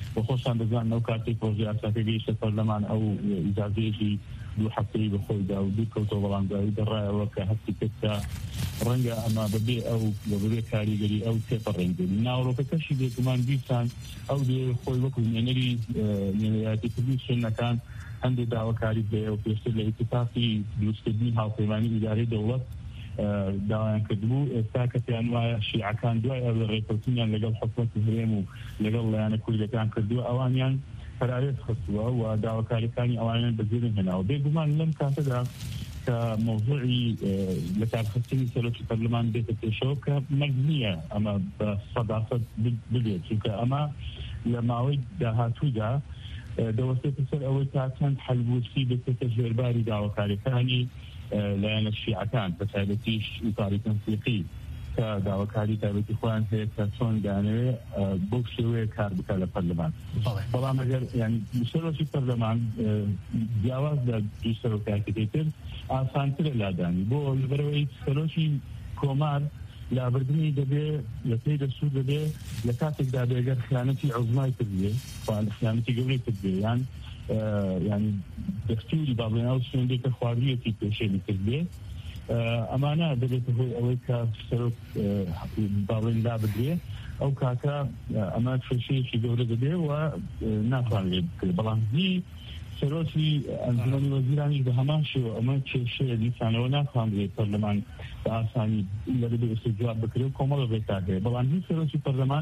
وخصوصا بزمان أو كاتي بروجي أساسي بيش البرلمان أو إجازيجي دو حقي بخويدا ودو كوتو بلاندا يدرى وكا حتى كتا رنجا أما ببي أو ببي كاريجري أو تيبر رنجا ناورو كتشي دي كمان بيسان أو دي خوي وكو ينري ينرياتي كبيرشن كان عندي دعوة كاريجري أو بيشتر لإتفاقي بيستدين هاوكيماني إداري دولة داوایان کردبوو ئێستا کە پیانوایە شیعەکان دوای ئەو ڕێکەوتنیان لەگەڵ حکومەتی هەرێم و لەگەڵ لایەنە کوردەکان کردووە ئەوانیان فەرارێت خستووە و داواکاریەکانی ئەوانیان بەجێرن هێناوە بێگومان لەم کاتەدا کە مەوضوعی لە کارخستنی سەرۆکی پەرلەمان بێتە پێشەوە کە مەرج نییە ئەمە بە سەداسەد ببێت چونکە ئەمە لە ماوەی داهاتوودا دەوەستێتە سەر ئەوەی تا چەند حەلبوورسی بێتێتە ژێرباری داواکاریەکانی لایەنە شیعەکان بە تایبەتیش ئیتاری تەنسیقی کە داواکاری تایبەتی خۆیان هەیە کە چۆن دانەوێت بۆ شێوەیە کار بکە لە پەرلەمان بەڵام ئەگەر یعنی سەرۆکی پەرلەمان جیاواز لە دوو سەرۆکایەتی تر ئاسانترە لادانی بۆ لەبەرەوەی سەرۆکی کۆمار لابردنی دەبێ لە پێی دەسوود دەبێ لە کاتێکدا بێگەر خیانەتی عوزمای کردێ خیانەتی گەورەی کردێ یان يعني دستوري بعضين أو شيء عندك خوارية في شيء بتربيه أمانة بدأت هو أويك سرق بعضين لا بديه أو كاكا أمانة في شيء في دولة بديه ونافع لي بالانزي سروسي أنزلني وزيراني بهماشي وأمانة شيء شيء لسان ونافع لي برلمان بأساني إلا بدي استجواب بكرة كمال بيتاعه بالانزي سروسي برلمان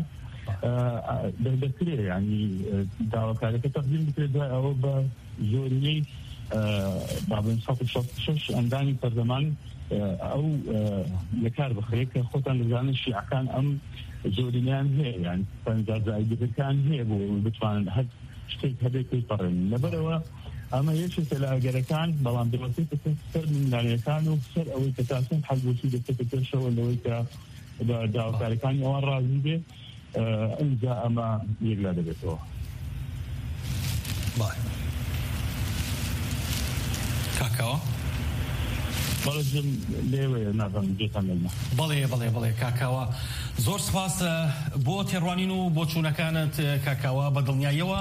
بهدكري يعني داواکاری که تقدیم بکرده او با زوری بعض صف شش اندانی پرلمان او لکار بخری که خودن لزان شیعکان ام زورینیان هی یعنی پنجاه زائد کان هی بو بتوان حد شتي هذا كي قرن لبروا اما يشي تلا اجركان بلان بوسيط تسر من دانيكانو سر او تاسن حل وسيله تكتشف ولا ويكا داواکاری كان او راضي به انجا اما يغلا دبتو باي كاكاو بەڵێ لێوەیە نازانم گوێتان لێما بەڵێ بەڵێ بەڵێ کاکاوە زۆر سپاس بۆ تێڕوانین و بۆ چوونەکانت کاکاوە بە دڵنیاییەوە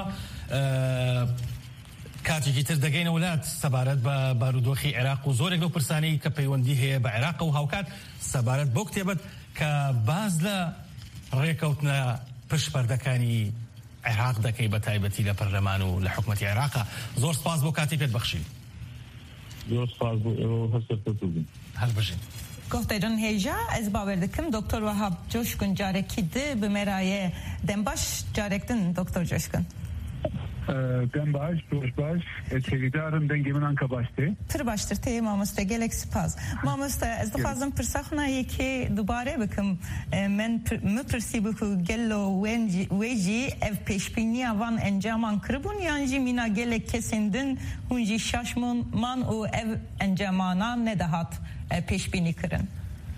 کاتێکی تر دەگەینە وڵات سەبارەت بە بارودۆخی عێراق و زۆرێک لەو پرسانەی کە پەیوەندی هەیە بە عێراق و هاوکات سەبارەت بۆ کتێبت کە باز لە ڕێکەوتنە پشپەردەکانی عێراق دەکەی بە تایبەتی لە پەرلەمان و لە حکومەتی عێراقا زۆر سپاس بۆ کاتی پێت بەخشین زۆر سپاس بۆ ئێوە هەستە پێتوبین هەر بژین گفتەیدن هێژە ئەس باوەر دەکەم دکتۆر وەهاب جۆشکن جارێکی دی بمێرایە دەم باش جارێکتن دکتۆر جۆشکن دەم باش دۆش باش تێویدارم دەنگی منان کە باشتێ پر باشتر تێ مامۆستا gelek سپاس مامۆستا ez dixwazim pirsaxna yekê dubare bikim min min pirsî biku gelo wê jî ev pêşbîniya van encaman kiribûn yan jî mîna gelek kesên din hûn jî şaşman û ev encamanan nedahat pêşbînî kirin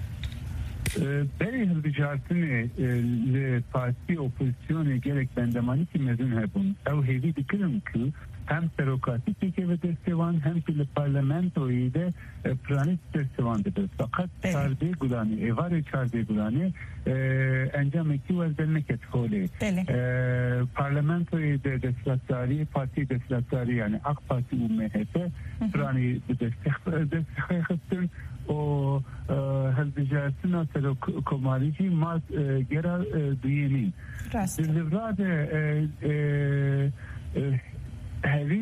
برای هەڵبژاردنێ لە پارتی ئۆپۆزیسیۆنێ gelek bendemانێکی mezin hebûn ew hêvî dikirin ku hem serokatî pêkê ve destêwan hem ki li parlamentoyê de piranî destêwan dibin feqet çardê gulanê êvarê çardê gulanê encamekî wezde neket holê parlamentoyê de desthilatdarî partiyê desthilatdarî yani AK Parti û M H P piranî bi destxê xistin o هەڵبژاردنە سەرۆکۆماریی ماس گەرا دوێنی لەڕادە هەوی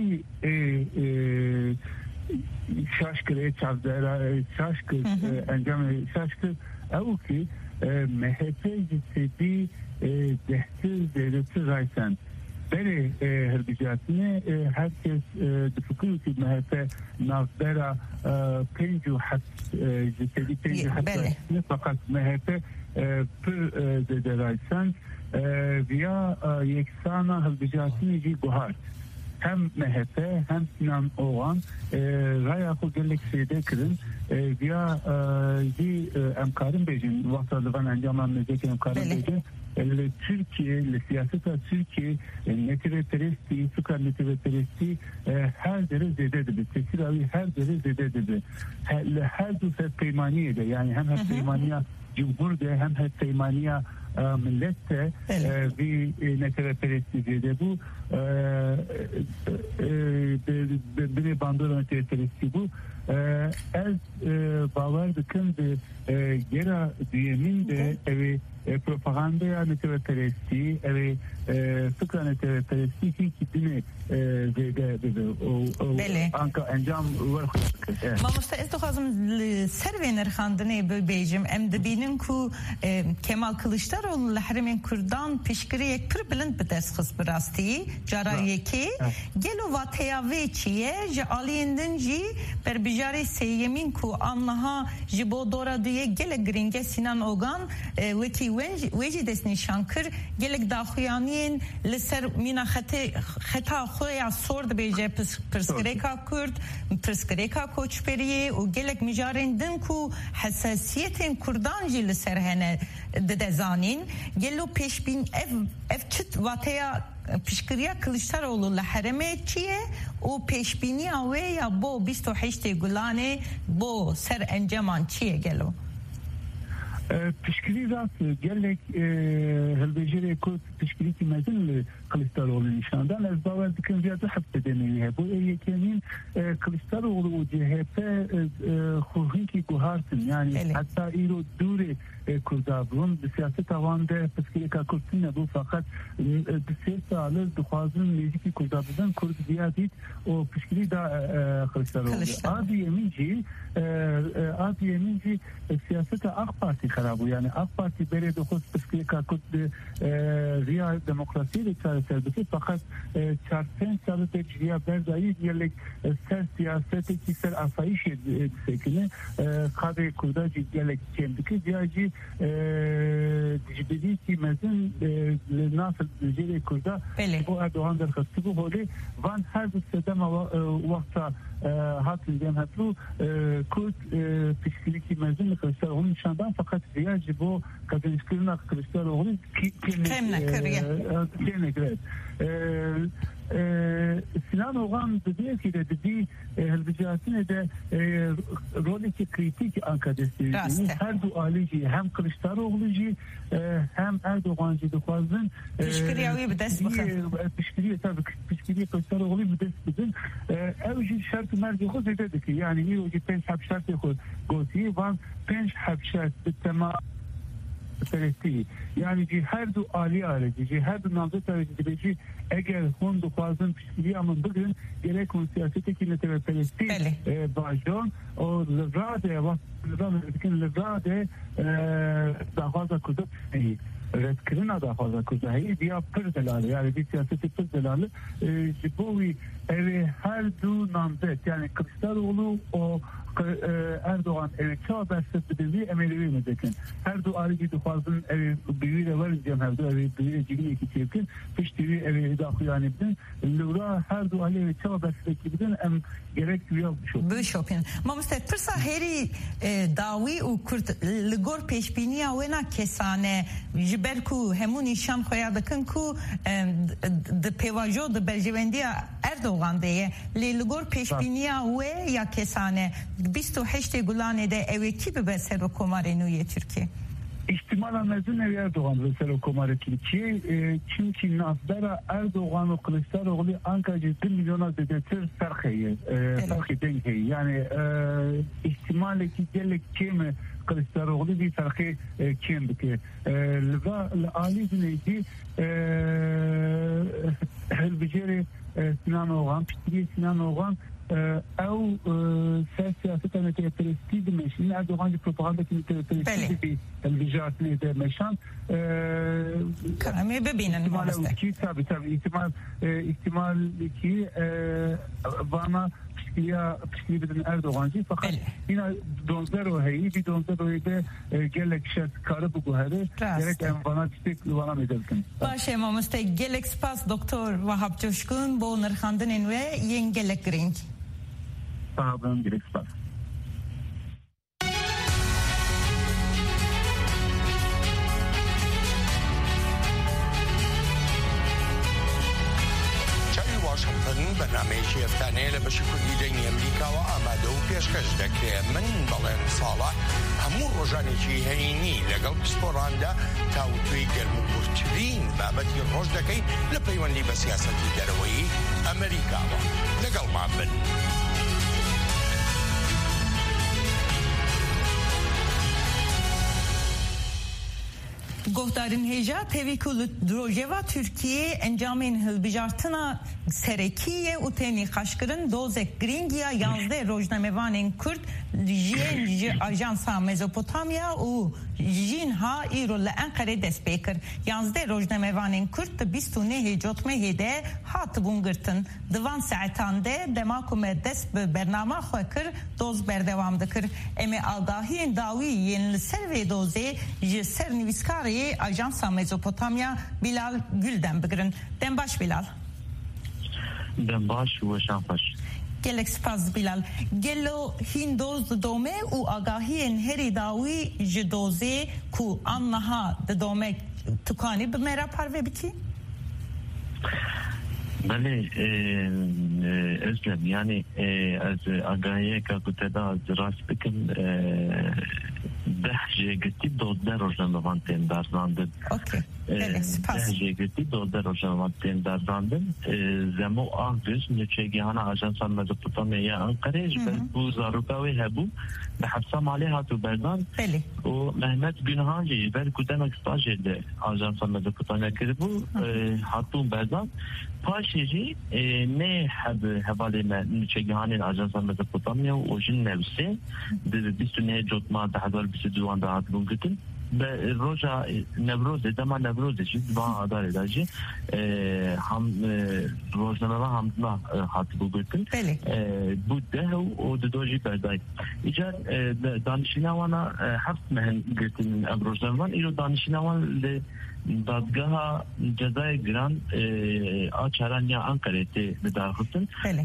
شاش کرد چاودێرا شاش کرد ئەنجام شاش کرد ئەو کی مەهێپەی جسێبی دەهتر زێرەتر ڕایسەند برای هەڵبژاردنێ هەر کەس دفکری که مهپه نافبرا پنج و حفت جسدی پنج و حفت فقط مهپه پر زده رایسند ویا یکسانا هەڵبژاردنی جی گوهارد هم مهپه هم سینان اوغان رای خود gelek سیده کرن ویا جی امکارن بیجن وقت لبن انجام هم نزدیک امکارن بیجن Türkiye, siyasete Türkiye netiveperesti, süper netiveperesti her dere zededir. Tekiravi her dere zededir. Her du hep peymaniye de yani hem hep peymaniye Cumhur de hem hep peymaniye ملت في نتبه پرستی دیده بو بنی باندور نتبه پرستی بو از باور دکم به گره دیمین ده اوی پروپاگاندا نتبه پرستی اوی فکر نتبه پرستی هیچ دینه زیده بده آنکه انجام ورخ ما مستعد دخوازم سروی نرخاندنه بیجم ام دبینن که کمال کلشتاروğlu لحرمین کردان پیشگیری یک پر بلند بدست براستی جارایه که گلو واتیاوی چیه جالیندن جی بر بجاری سیمین کو آنها جبو دورا دیه گل گرینگه سینان اوگان وکی ویجی دست نشان کر گلک داخویانین لسر مینا خطا خویا سورد بیجه پرسکریکا کرد پرسکریکا کوچپریه و گلک مجارندن کو حساسیتین کردان جی لسر هنه ددزانین گلو پیشبین اف اف چت واتیا پیشگیری کلشتاروğlu لحرمه چیه و پیشبینی اوه یا بو بیست و هشت گلانه بو سر انجمان چیه گلو پیشگیری راست گلک هلبجری کود پیشگیری که مزن کلشتاروğlu نشاندن از باور دکن زیاده حفظ دنیه بو یکمین کلشتاروğlu و جهت خوهی که گوهارتن یعنی حتی ایرو دور کردابون به سیاست آوانده پیشگیری که کردن نبود فقط بسیار ساله دخوازن میزی کردابون کرد زیادید و پیشگیری دا کلشتاروğlu آدی یمینجی آدی یمینجی سیاست آق پارتی خرابو یعنی آق پارتی بره دخوز پیشگیری که کرد ریا دموکراسی de çare serbesti fakat çarpın salı tecrübe berdayı yerlik ser siyaseti ki ser asayiş şekline kadri kurda ciddiyelik kendiki diyacı dicbedi ki mezun nasıl düzeyde kurda bu Erdoğan derkası bu holi van her bir sedem vakta hatın dem hatlu kurt pişkili ki mezun Kılıçdaroğlu nişandan fakat diyacı bu kazanışlarına Kılıçdaroğlu kemne kırıya evet. Sinan Oğan dedi ki de dedi helbicatine de rolü ki kritik ankadesi her du alici hem Kılıçdaroğlu'cu hem Erdoğan'cı da fazla pişkiriyavi bir dest bakın pişkiriye tabii pişkiriye Kılıçdaroğlu bir dest bakın evci şartı merdi o dedi ki yani iyi o ki penç hap şartı gotiyi van penç hap şartı tamam پرستی یعنی جی هر دو عالی آرزی جی هر دو نامزد آرزی بیشی اگر هون دو خوازن پیشگیری امن بگرن گره کن سیاستی که نتبه پرستی باجان و لراده وقت لراده داخوازا کرده پسنهی رد کرنا داخوازا کرده هی دیا پر دلاله یعنی دی سیاستی پر دلاله جبوی اوی هر دو نامزد یعنی Kılıçdaroğlu o Erdoğan evet çağ beslettiği emelivi medekin. Her du arıcı du fazlın evi büyüyle var diyem her du evi büyüyle cigini iki çevkin. Piştiği evi dahil yani bidin. Lura her du evi çağ beslettiği bidin em gerek duyal bir şey. Bu şopin. Mamustet pırsa heri davi u kurt ligor peşbiniya vena kesane jiberku hemun işam khoyadakin ku de pevajo de beljevendiya Erdoğan diye ligor peşbiniya ve ya kesane بیست و هشت گلانه ده اوی کی به سر و کمار نوی Türkiye? İhtimal mezun ev Erdoğan ve Selo Komarı Türkiye çünkü nazara Erdoğan ve Kılıçdaroğlu Ankara'cı bir milyona dedetir sarkayı sarkı dengeyi yani ihtimali ki gelek kimi Kılıçdaroğlu bir sarkı kimdi ki lva ali dinleydi helbiceri Sinan Oğan Piştiri Sinan Oğan او سیاست نتیجه پرستی دمشین اردوغان پروپاگاندا که نتیجه پرستی بی الویجات نیده مشان کمی ببینن احتمال کی tabi tabi ihtimal ihtimal ki bana pişkiliya pişkili bidin Erdoğancı fakat yine donzer o heyi bir donzer o heyde gelek şart karı bu guheri gerek en bana pistik bana medelkin. Başı mamuste gelek spas doktor Vahap Coşkun bu nırkandının ve yengelek grink. Sağdan gerek spas. 在于华盛顿 بەرنامەیەکی ئەفتانەیە لە بەشی کوردی دەنگی ئەمریکاوە ئامادە و پێشکەش دەکرێت. من بەڵێن ساڵح هەموو ڕۆژانێکی هەینی لەگەڵ پسپۆڕاندا تاوتوێی گەرم و گورتترین بابەتی ڕۆژ دەکەین لە پەیوەندی بە سیاسەتی دەرەوەی ئەمریکاوە. لەگەڵمان بن. Gohdarın heja tevikul drojeva Türkiye encamen hilbijartına serekiye uteni kaşkırın dozek gringia yazde rojnamevanen Kürt jien ajansa Mezopotamya u jin ha irolla Ankara despekir yazde rojnamevanen Kürt bistune hejotme hede hat bungırtın divan saatande demakume des bernama xwekir doz berdevam dikir eme aldahiyen dawi yen serve doze ji ser nivîskarê Ajansa Mezopotamya Bilal Gül'den bigirin. Dembaş Bilal. Dembaş ve şanfaş. Gelek spas Bilal. Gelo hindoz dome u agahiyen heri dawi ji doze ku annaha de dome tukani bimera parve biki? بله ازلم یعنی از آگاهی که کتدا راست بکن ده جگتی دو روزنامه‌وان در زندن. اوکی. بله سپاس. ده جگتی دو روزنامه‌وان در زندن. زمو آگز نچگیان آژانس مزوپوتامیا انقره جبل بوزاروکاوی هبو به حبس مالی هاتو بردان. بله. و محمد گنهانجی بر کدام اکستاژی ده آژانس مزوپوتامیا کربو هاتو بردان. پاشیجی نه حب حوالی من نچگیان آژانس مزوپوتامیا و اوجن نوسه ده بیست نه جوتما ده هزار بیست دوان ده هات بونگتن. به روزا نوروز دما نوروز چیز با آدار داشتی هم روزنامه هم نه هات بودن بوده و دودوجی پردای ایجاد دانشیناوانا هفت مهن گرتن روزنامه ایرو دانشیناوان ل دادگاه جزای گران آچارانیا انکره تی بداخلن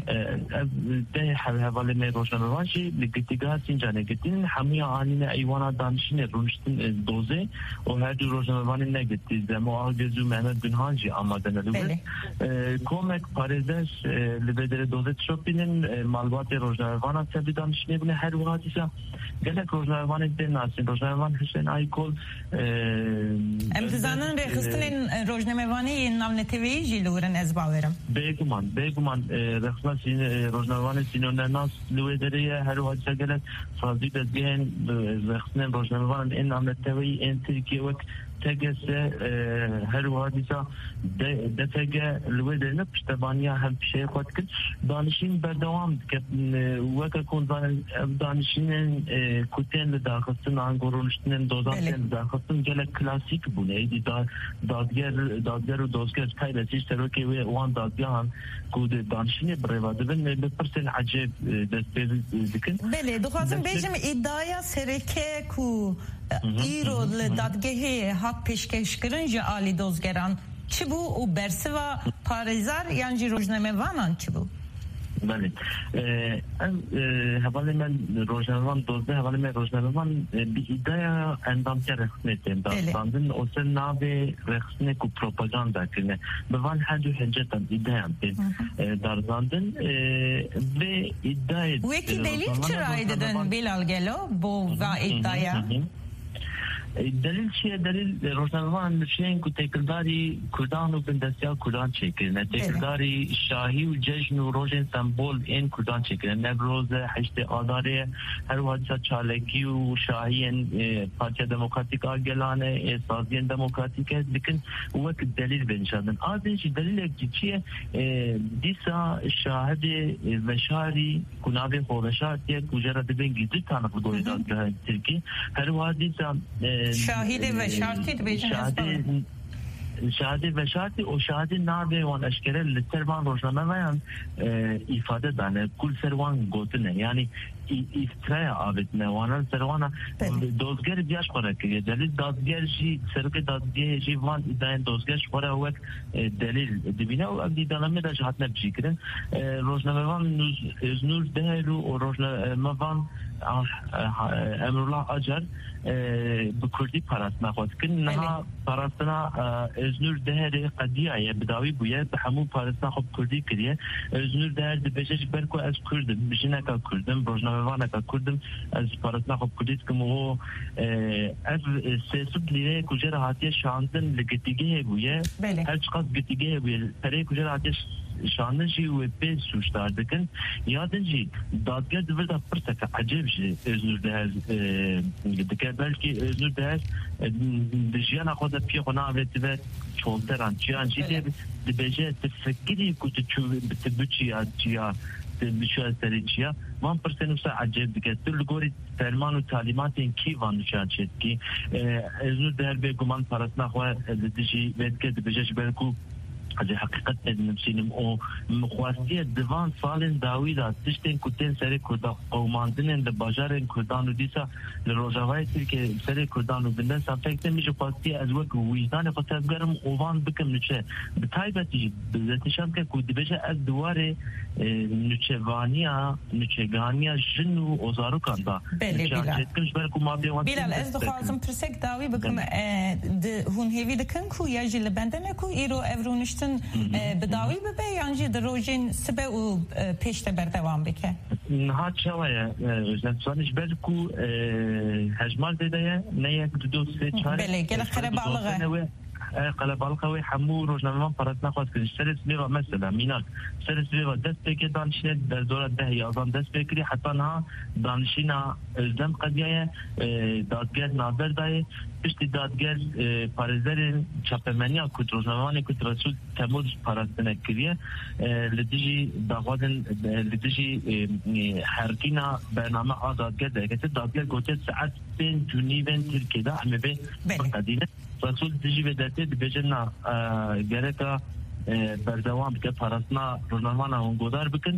ده حوالی می روزنامه‌وانشی لگتیگاه سینجانه گرتن همه آنین ایوانا دانشین رونشتن دوزه و هر دو روزنامه‌وانی نگتی زمو آگزو محمد گنهانجی آماده نلوه کومک پارزش لبدر دوزه تشوپینن مالبات روزنامه‌وانا سبی دانشینه بونه هر وقتیسا گلک روزنامه‌وانی دن ناسین روزنامه‌وان حسین آیکول امتزانن رخصتن روزنامه‌وانی نامنتوی جیلورن از باورم بگمان بگمان رخصتن روزنامه‌وانی سینون ناس لوه دریه هر وقتیسا گلک فازی دزگهن رخصتن روزنامه‌وان این نامنتوی این ترکیه وقت تجس هر وادیسا دتجا الودن پشتبانیا هم شيء قد كل دانشين بدوام وككون دانشين كتين لداخلتن عن قرونشتن دوزاتن لداخلتن جل كلاسيك بونه ايدي دادگر دادگر و دوزگر كايدا سيش تروكي وان دادگان كود دانشين بريوادبن بپرسن عجب دستبير دكن بله دخوازم بيجم ادعايا سركه كو ایرو لدادگه حق پیشکش کرنج آلی دوزگران چی بو و برسوا پارزار یعنی روزنامه‌وانان چی بو؟ بله حوالی من روزنامه‌وان دوزده حوالی من روزنامه‌وان بی ایدایا اندام که رخصنه تیم داستاندن اوسن ناوی رخصنه کو پروپاگاندا کنه بوان هدو حجتن ایدایم تیم دارزاندن و ایدای وکی دلیل چرا ایدادن بیلال گلو بو و ایدایا؟ دلیل چیه؟ دلیل روزنامه‌وان نشین که تکرداری کردان و بندستیا کردان چکرنه تکرداری شاهی و جشن و روزن سمبول این کردان چکرنه نبروز هشت آداره هر وقت چالکی و شاهی پارتیا دموکراتیک آگلانه سازی دموکراتیک لیکن وقت دلیل بنشادن آدینش دلیل چیه؟ دیسا شاهد وشاری کنابه خوشاتیه کجرا دبین گیزی تانق گوی دادگاه ترکی هر وقت دیسا شاهد و شرطی شاهد شاهد و شرطی و شاهد نابه وان اشکره لسروان روزنامه وان ifade دانه کل سروان گوتنه یعنی iftira abetne vanan servana dozger biaş para ki delil dozger ji serke dozger ji van idaen dozger para vek delil dibine o abdi dalame da hatne bjikren rozname van nuz nuz deru o rozname van امرولا اجر بكردي پاراستنا خود کن نه پاراستنا ازنور دهر قضیه بداوی بویه به همون پاراستنا خود کردی کریه ازنور دهر دبیشش برکو از کردم بشینه که کردم روزنامه‌وانه که کردم از پاراستنا خود کردی کم و از سیاست لیره کجا هاتیه شاندن لگتیگه بویه هر چقدر گتیگه بویه پره کجا هاتیه شاندن جی و پی سوشتار دکن یادن جی دادگر دولت پرسک عجیب جی ازنور دهر دکه بلکه ازنور دهر دجیان خود پی خونه آوریده چولتران چیان چی دی دبیجه تفکری که تو بچیا چیا بچیا سری چیا من پرسنوسا عجیب دکه تو لگوری فرمان و تعلیمات این کی وان چیان چید کی ازنور دهر به گمان پرسنا خواه دجی وید که دبیجهش برکو هذه حقيقة نفسينم أو مخواستية دفان صالين داويدا تشتين كتين سري كردا قوماندين لباجارين كردان وديسا لروجاوائي تلك سري كردان وبندن سافكتن ميجو خواستية أزوك ويدان خواستية اووان بكم نچه بتايبتي بذاتشان که كود بيجا از دواره نچوانيا نچگانيا جنو اوزارو كاندا بله بلال بلال از دخوازم ترسك داوي بكم هون هيوي دكن كو ياجي لبندن كو ايرو افرونشتن بداوی ببه یعنی در روزین سبه و پیشت بردوام بکه نهاد شویه زنسانش بلکو هجمال دیده نه یک دو سه چهار بله گله خره بالغه قلب القوي حمو روزنامه پرات نخواست که سرس بیوا مثلا مینال سرس بیوا دست بکه دانشین در دوره ده یازان دست بکری حتی نه دانشینا ازدم قضیه دادگر نادر دای پشت دادگر پارزر چاپمنیا کت روزنامه کت رسول تموز پراستنه کریه لدیجی داغادن لدیجی حرکینا برنامه آدادگر ده که دادگر گوته ساعت بین جونیون ترکیه ده همه به قدینه رسول دیجی بداته بجنا گرکا بردوام که پرستنا روزنامه اونگودار بکن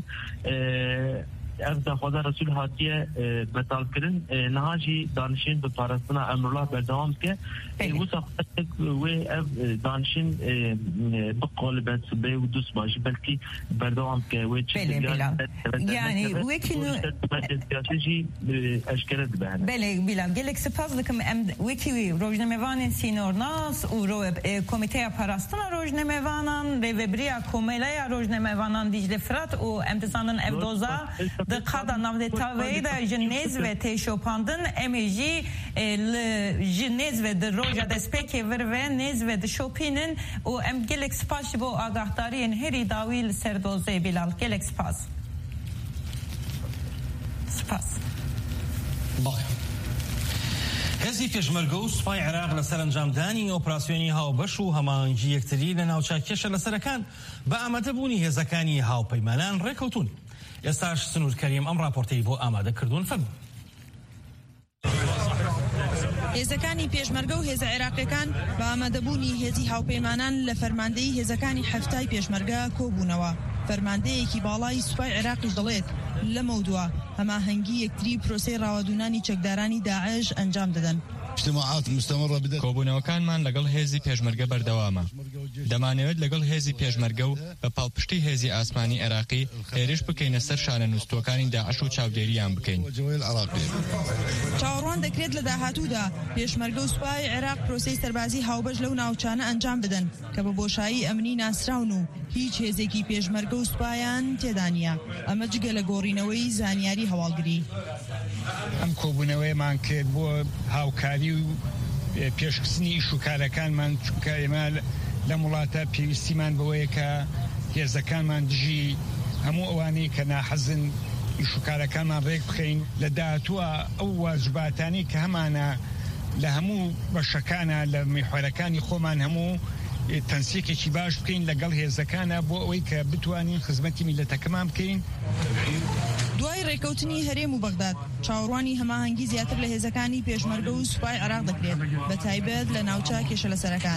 افدا خدا رسول هاتیه بتال کردن نهاجی دانشین به پرستنا امرولا بردوام که و ساخت و اف دانشین بقول بس به و دوست باشه بلکه بردوام که و چه یعنی ویکینو سیاسی اشکال ده بله بیلان گلک سپاس دکم ام ویکی روزنامه‌وان سینورناس و رو کمیته پرستنا روزنامه‌وانان ریوبریا کوملیا روزنامه‌وانان دیجل فرات و امتحانن اف دوزا د قادا ناو تاوی د جنیز و تشوپاندن امیجی ل جنیز و د روجا د سپیکی ور و نیز و د شوپینن و ام گلک سپاس بو آگاهداری هری داویل سردوزه بیلال گلک سپاس سپاس هزی پێشمەرگە و سوپای عێراق لەسەر ئەنجامدانی ئۆپراسیۆنی هاوبەش و هەماهەنگی یەکتری لە ناوچەکێشە لە سەرەکان بە ئامادەبوونی هێزەکانی هاوپەیمانان ڕێکەوتون. ئێستاش سنوور کەریم ئەم راپۆرتەی بۆ ئامادەکردوون فەرموو. هێزەکانی پێشمەرگە و هێزە عێراقیەکان بە ئامادەبوونی هێزی هاوپەیمانان لە فەرماندەی هێزەکانی هەفتای پێشمەرگە کۆبوونەوە. فەرماندەیەکی باڵای سوپای عێراقیش دەڵێت لەمە دووە هەماهەنگی یەکتری پرۆسەی ڕاوەدونانی چەکدارانی داعش ئەنجام دەدەن. اجتماعات مستمرة بدأت کۆبوونەوەکانمان لەگەڵ هێزی پێشمەرگە بەردەوامە. دەمانەوێت لەگەڵ هێزی پێشمەرگە و بە پاڵپشتی هێزی ئاسمانی عێراقی هێرش بکەینە سەر شانە نووسەوەکانی داعش و چاودێریان بکەین. چاوەڕوان دەکرێت لە داهاتوودا پێشمەرگە و سوپای عێراق پرۆسەی سەربازی هاوبەش لەو ناوچانە ئەنجام بدەن کە بە بۆشایی ئەمنی ناسراون و هیچ هێزێکی پێشمەرگە و سوپایان تێدا نییە. ئەمە جگە لە گۆڕینەوەی زانیاری هەواڵگری. ئەم کۆبوونەوەیمان کرد بۆ هاوکاری و پێشکسنی ئیش و کارەکانمان چونکە ئێمە لە وڵاتە پێویستیمان بەوەیە کە هێزەکانمان دژی هەموو ئەوانەی کە ناحەزن ئیش و کارەکانمان ڕێک بخەین لە داهاتووە ئەو واجباتانی کە هەمانە لە هەموو بەشەکانە لە میحوەرەکانی خۆمان هەموو تەنسیقێکی باش بکەین لەگەڵ هێزەکانە بۆ ئەوەی کە بتوانین خزمەتی میلەتەکەمان بکەین. دوای ڕێکەوتنی هەرێم و بەغداد چاوەڕوانی هەماهەنگی زیاتر لە هێزەکانی پێشمەرگە و سوپای عێراق دەکرێت بە تایبەت لە ناوچە کێشە لەسەرەکان.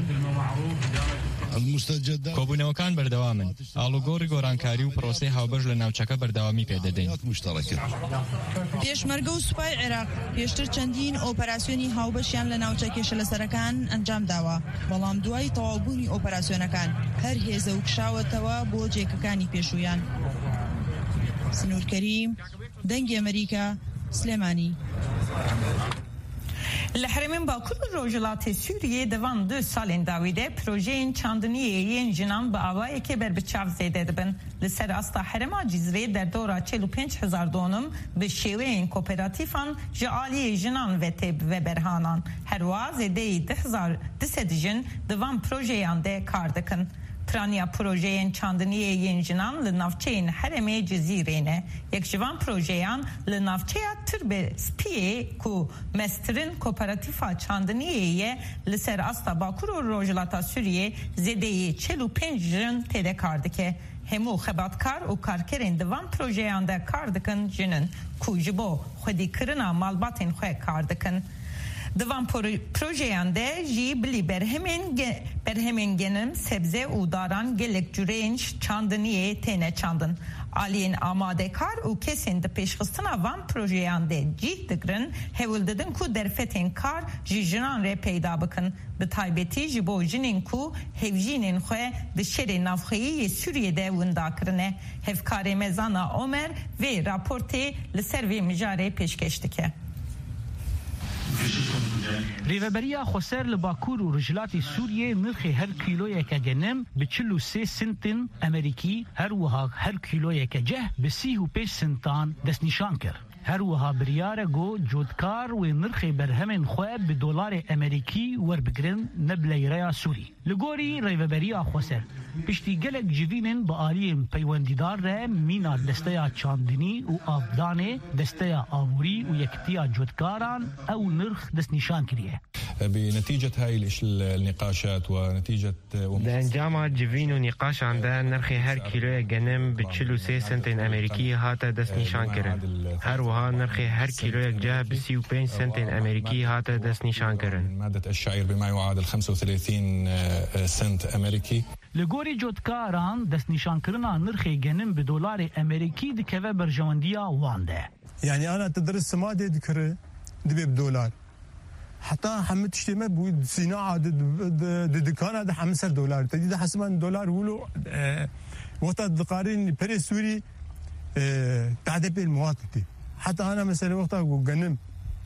کۆبوونەوەکان بەردەوامن. ئاڵوگۆڕی گۆڕانکاری و پرۆسەی هاوبەش لە ناوچەکە بەردەوامی پێدەدەین. پێشمەرگە و سوپای عێراق پێشتر چەندین ئۆپەراسیۆنی هاوبەشیان لە ناوچە کێشە لەسەرەکان ئەنجام داوە بەڵام دوای تەواوبوونی ئۆپەراسیۆنەکان هەر هێزە و کشاوەتەوە بۆ جێکەکانی پێشوویان. سنوور کەریم دەنگی ئەمریکا سليماني. لحرمین باکور روجلات سوریه دوان دو سالین داویده پروژه چاندنی جنان با آوایی که بر بچاف زیده دبن لسر استا حرما جزره در دورا چهل و پنج هزار دونم به شیوه این کوپراتیفان جعالی جنان و تب و برهانان هر واز دی ده هزار دست جن دوان پروژه آنده کار دکن. پرانیا پروژه چاندنی جنان لنافچه حرم جزیره یک جوان پروژه لنافچه تربه سپیه کو مسترن کوپراتیفا چاندنی لسر استا باکور و روجلاتا سوریه زده چهل و پنج جن تده کرده که همو خباتکار و کارکرین دوان پروژه آنده کاردکن جنن کو جبو خودی کرنا مالباتین خواه کاردکن. دوام پروژه آنده جی بلی برهمین برهمین گنم سبزه و داران گلک جورینج چاندنیه تنه چاندن آلین آماده کار و کسین ده پیشخستن وان پروژه آنده جی دگرن هول ددن کو درفتین کار جی جنان ره پیدا بکن به تایبتی جی بو جنین کو هفجینین خواه ده شر نافخیی سوریه ده وندا کرنه هفکار مزانا عمر و راپورتی لسروی مجاره پیشکشتی که ریوبریا خسر لباکور و رجلات سوریه نرخ هر کیلویه که گنم به چهل و سه سنتن امریکی هر وها هر کیلویه که جه به سی و پنج سنتان دست نشان کرد. هر وها بریاره گو جودکار و نرخ برهمن خواه به دلار امریکی ور بگرن نبلیره سوری. لگوری ریوبریا خسر پشتی گلک جوینن با آلیم پیوندیدار ره مینا دسته چاندنی و آفدانه دسته آوری و یکتیا جودکاران او نرخ دست نشان کریه. بنتيجة هاي النقاشات ونتيجة بانجام جوين ونقاش عنده نرخ هر كيلو جنم بتشلو سي سنتين أمريكي هاتا دست نشان كرن هر وها نرخ هر كيلو جاه بسيو بين سنتين أمريكي هاتا دست نشان كرن مادة الشعير بما يعادل خمسة وثلاثين سنت أمريكي لگوری جودکاران دست نشان کرنا نرخ جنم بدولار أمريكي دكوه برجوانديا وانده يعني أنا تدرس سمادة دكره دبي بدولار حتى حمد تشتمه بود صناعة دكان هذا خمسة دولار تجد حسب دولار ولو وقت القارين بري سوري تعذب المواطن حتى أنا مثلا وقت جنم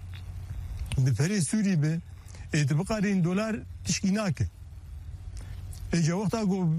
بفري سوري به تبقارين دولار تشكيناك إجا وقت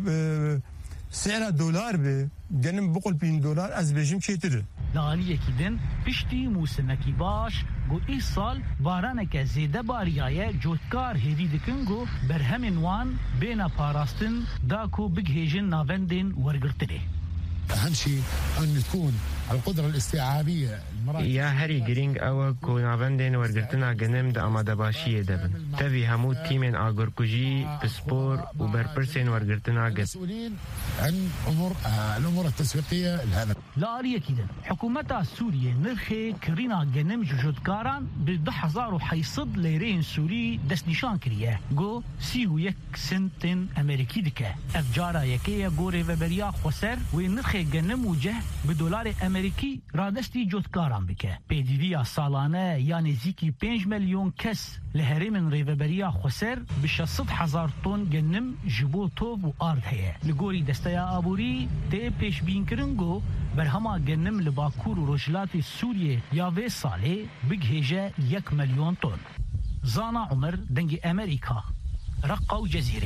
سعر دولار به جنم بقول بين دولار از بيجم شيتر لالیه کدن پشتی موسمکی باش گو ای سال بارانک زیده باریایه جوتکار هیوی دکن گو برهمین وان بین پاراستن داکو بگهیجن ناوندین ورگرتره. أهم شيء أن تكون القدرة الاستيعابية يا هري جرينج أو كونا فندن ورجتنا جنم دا أمادا باشية دبن تبي هموت تيمن آجركوجي بسبور وبربرسين ورجتنا جت مسؤولين عن أمور آه الأمور التسويقية لهذا لا أريه كده حكومة سوريا نرخي كرينا جنم جوجودكاران بدحزار وحيصد ليرين سوري دس نشان كريه جو سيو يك سنتين أمريكي دكه أفجارا يكيه جوري وبريا خسر ونرخي جنم وجه بدولار أمريكي رادستي جوتكاران بكه بيديفيا سالانه يعني زيكي پنج مليون كس لهرمن ريفبريا خسر بشصد حزار طن جنم جبو توب و آرد هيه لگوري دستيا آبوري تي پیش بين کرنگو برهما جنم لباكور و رجلات سوريا ياوه ساله بگهجه یک مليون طن. زانا عمر دنگ أمريكا رقا و جزيره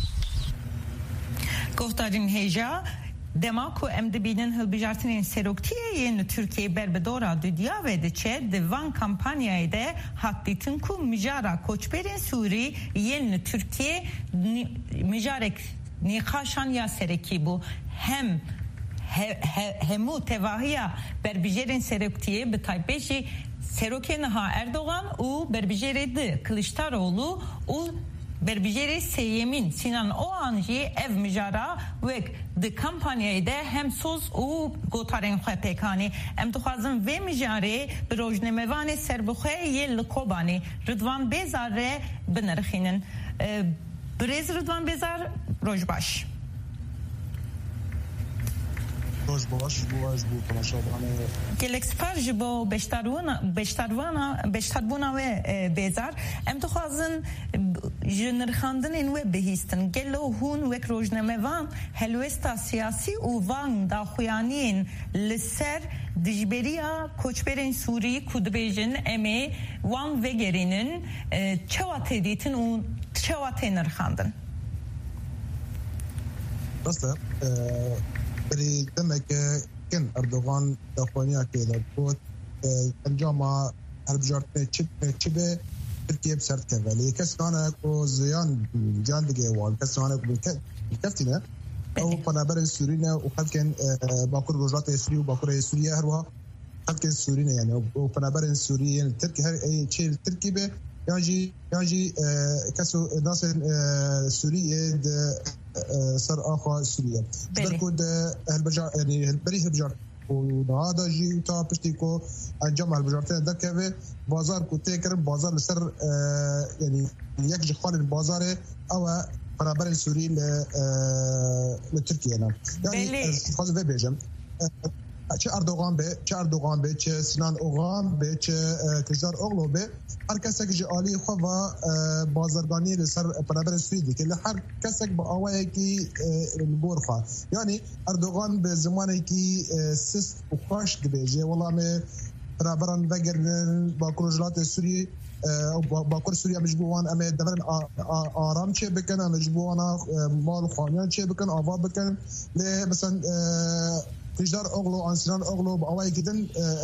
گفتارین هجا دماکو ام دبیدن هل بجارتنین سروکتیه ین ترکیه بر بدورا دودیا و دچه دوان کمپانیای ده حقیقتن کو مجارا کوچبرین سوری ین ترکیه مجارک نیقاشان یا سرکی بو هم همو تواهیا بر بجارین سروکتیه به تایپشی سروکی نها اردوغان و بر بجاری ده کلشتاروğlu و Berbijeri Seyemin Sinan Oğancı ev mijara ve de kampanyayı da hem söz o gotarın xepekani em tuxazın ve mijari bir rojnemevane serbuxe yel kobani Rıdvan Bezarre binirxinin Brez Rıdvan Bezar rojbaş روش باش باش بو تماشا بانه گلکس فرج با بشتروانا بشتروانا بشتروانا و بیزار ام تو خازن جنر خاندن این و بهیستن گلو هون و روزنامه وان هلوستا سیاسی و وان دا خویانین لسر دجبریا کوچبرین سوری کودبیجن امی وان وگرینن چوات دیتن و چوات نرخاندن راسته بری دمک کن اردوغان دخوانیا که در بود انجام هلبجارتنه چه به ترکیه بسرد که ولی کسی کانه که زیان جان دیگه وال کسی کانه که بکفتینه او پنابر سورینه و خلکن باکر روجات سوری و باکر سوریه هر وها خلکن سورینه یعنی او پنابر سوری یعنی ترکی هر ای چه ترکی به یعنی یعنی کسو ناس سوریه سر آخوا سوریه درکود هلبجار یعنی هلبری هلبجار و هذا جي تا بشتيكو انجام هالبجارتين ده كيف بازار كنت كرم بازار لسر يعني يك جخال البازار او برابر السوري لتركيا يعني يعني خاص في بيجم چه اردوغان به چه اردوغان به چه سنان اوغان به چه کجار اوغلو به هر کسی که عالی خو و بازرگانی لسر برابر سویدی که هر کسی با آوایی که البورخا یعنی اردوغان به زمانی که سیست و خاش دبیجه والله می برابران وگرن با کروجلات سوری با کور سوریا مجبوران اما دورن آرام چه بکن مجبوران مال خانیان چه بکن آباد بکن ل مثلا تجار اغلو انسان اغلو با آوایی کدن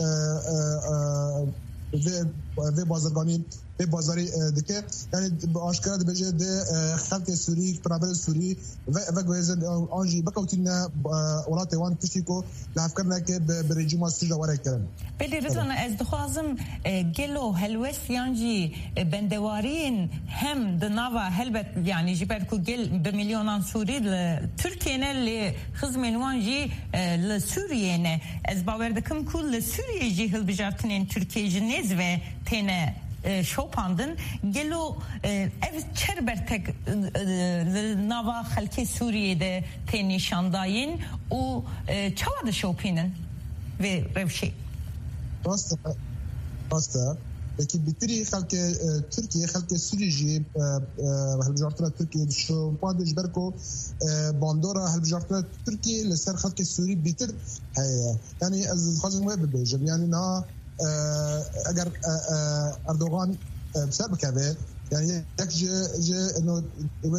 و بازرگانی به بازاری دکه یعنی آشکار دبیجه ده خلق سوری برابر سوری و و گویزن آنجی بکوتین ولات وان تشیکو لافکر نکه به رژیم سوری وارد کردن. بله رضوان از دخوازم گلو هلوس یانجی بندوارین هم دنوا هلبت یعنی جبر کو گل به میلیونان سوری ترکیه نه ل خدمت وانجی ل سوریه نه از باور دکم کل سوریه جی هل بجارتنین ترکیه جنیز و تنه شوپاندن گلو ev çerbertek nava halki Suriye'de tenişandayın o çava da şopinin ve revşi. Rasta rasta ki bitiri halki Türkiye halki Suriye halbujartına Türkiye şu padej berko bandora halbujartına Türkiye leser halki Suriye bitir yani az khazım ve bejim yani na اگر اردوغان بسر بکه یعنی یک جه جه انه و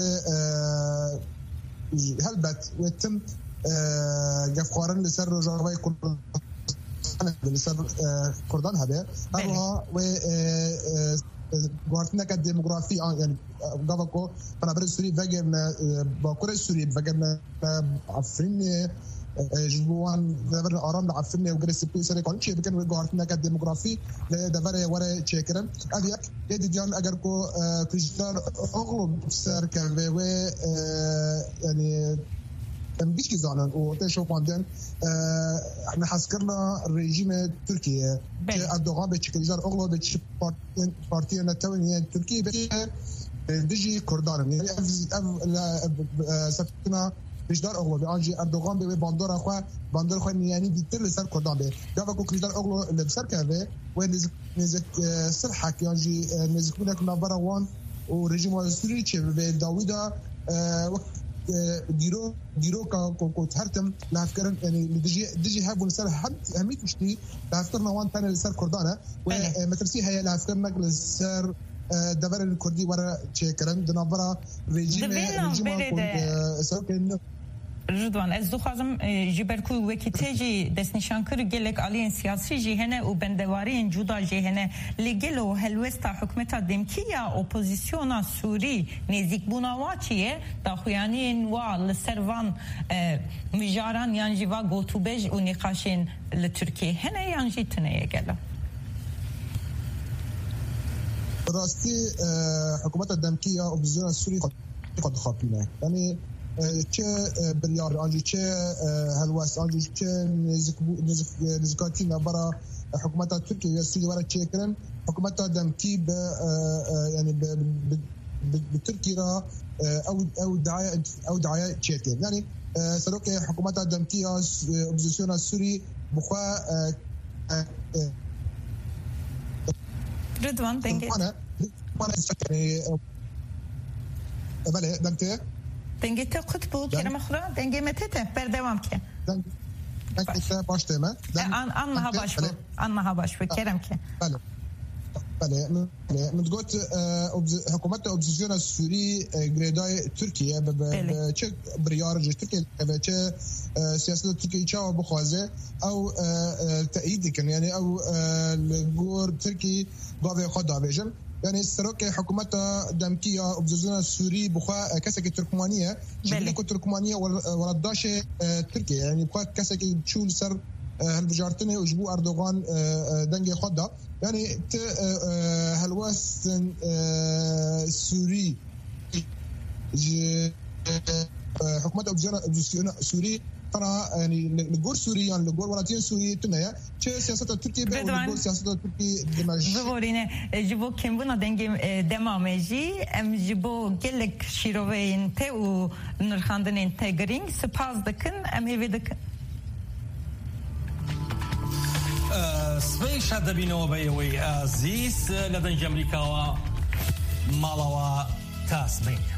هلبت و تم گفخارن لسر رجاوی کردان لسر کردان هبه هرها و گوارتنا که دموگرافی یعنی گاوا کو بنابراین سوری وگرن با کره سوری وگرن افرین جوان دبر آرام دعفنه وجلس بيسري كل شيء بكن وجارتنا كديموغرافي دبر ورا تشكرن أديك يدي جان أجر كو تجار أغلب سر كان و يعني بيش كزانن وتشوف عندنا احنا حسكرنا الرجيم تركيا أردوغان بتشكيزار أغلب بتش بارتي نتوانية تركيا بتش ديجي كردان يعني سفتنا کشدار اغلو به آنجی اردوغان به باندور خو باندور خو یعنی دیتر لسر کردان به یا کو کشدار اغلو لبسر کرده و نزک نزک صلح کی آنجی نزک بودن نوبرا وان و رژیم سوری چه به داویدا وقت دیرو دیرو کا کو هرتم لافکرن یعنی دیجی دیجی هبون سر هم همیت مشتی لافکرنا وان تن لسر کردانه و مترسی هي لافکرنا لسر دبر الكردي ورا تشكرن دنابرا رژیم رژیم کو سرکن رضوان از دو خازم جبرکو وکیتجی دستنشانکر گلک آلین سیاسی جهنه و بندوارین جدا جهنه لگلو هلوستا حکمتا دمکیه اپوزیسیونا سوری نزیک بوناواچیه دا خویانین و لسروان مجاران یانجی و گوتوبج و نقاشین لترکیه هنه یانجی تنه گلا راستی حکومت دمکیه اپوزیسیون سوری قد خاپینه یعنی چه بریار آنجی چه هلوس آنجی چه نزک نزکاتی نبرا حکومت ترکیه سوری ورا چه کرن حکومت دمکی به یعنی به ترکیه را او او دعايه او دعايه چه کرد یعنی سروک حکومت دمکی اپوزیسیون سوری بخوا رضوان دنگه بله دمته دنگه ته قطبو کرم خورا دنگه متته بردوام که دنگه باش تمه anlaha baş bu. Anlaha baş bu. Kerem ki. بله بله من قلت حكومة الأوبوزيسيون السوري جريداي تركيا بچه بريارج تركيا بچه سياسة تركيا چاو بخوازه أو تأييد كن يعني أو الجور تركي قاضي خد دابيجن يعني السروك حكومة دمكية أوبوزيسيون السوري بخوا كسك تركمانية جبلك تركمانية ورداش تركيا يعني بخوا كسك تشول سر هالبجارتني وجبو أردوغان دنجي خدا يعني ت هالواس سوري حكومة أوبوزيسيون سوري ترى يعني لجور سوري يعني لجور ولاتين سوري تنايا شو سياسة تركيا بقول سياسة تركيا دمشق بقولين جبو كم بنا دنجي دمامجي أم جبو جلك شيروين تأو نرخاندن تجرين سباز دكن أم هيفيدك سبەی شاد دەبینەوە بە ئێوەی ئازیز لە دەنج ئەمریکاوە ماڵەوە تا سبەی.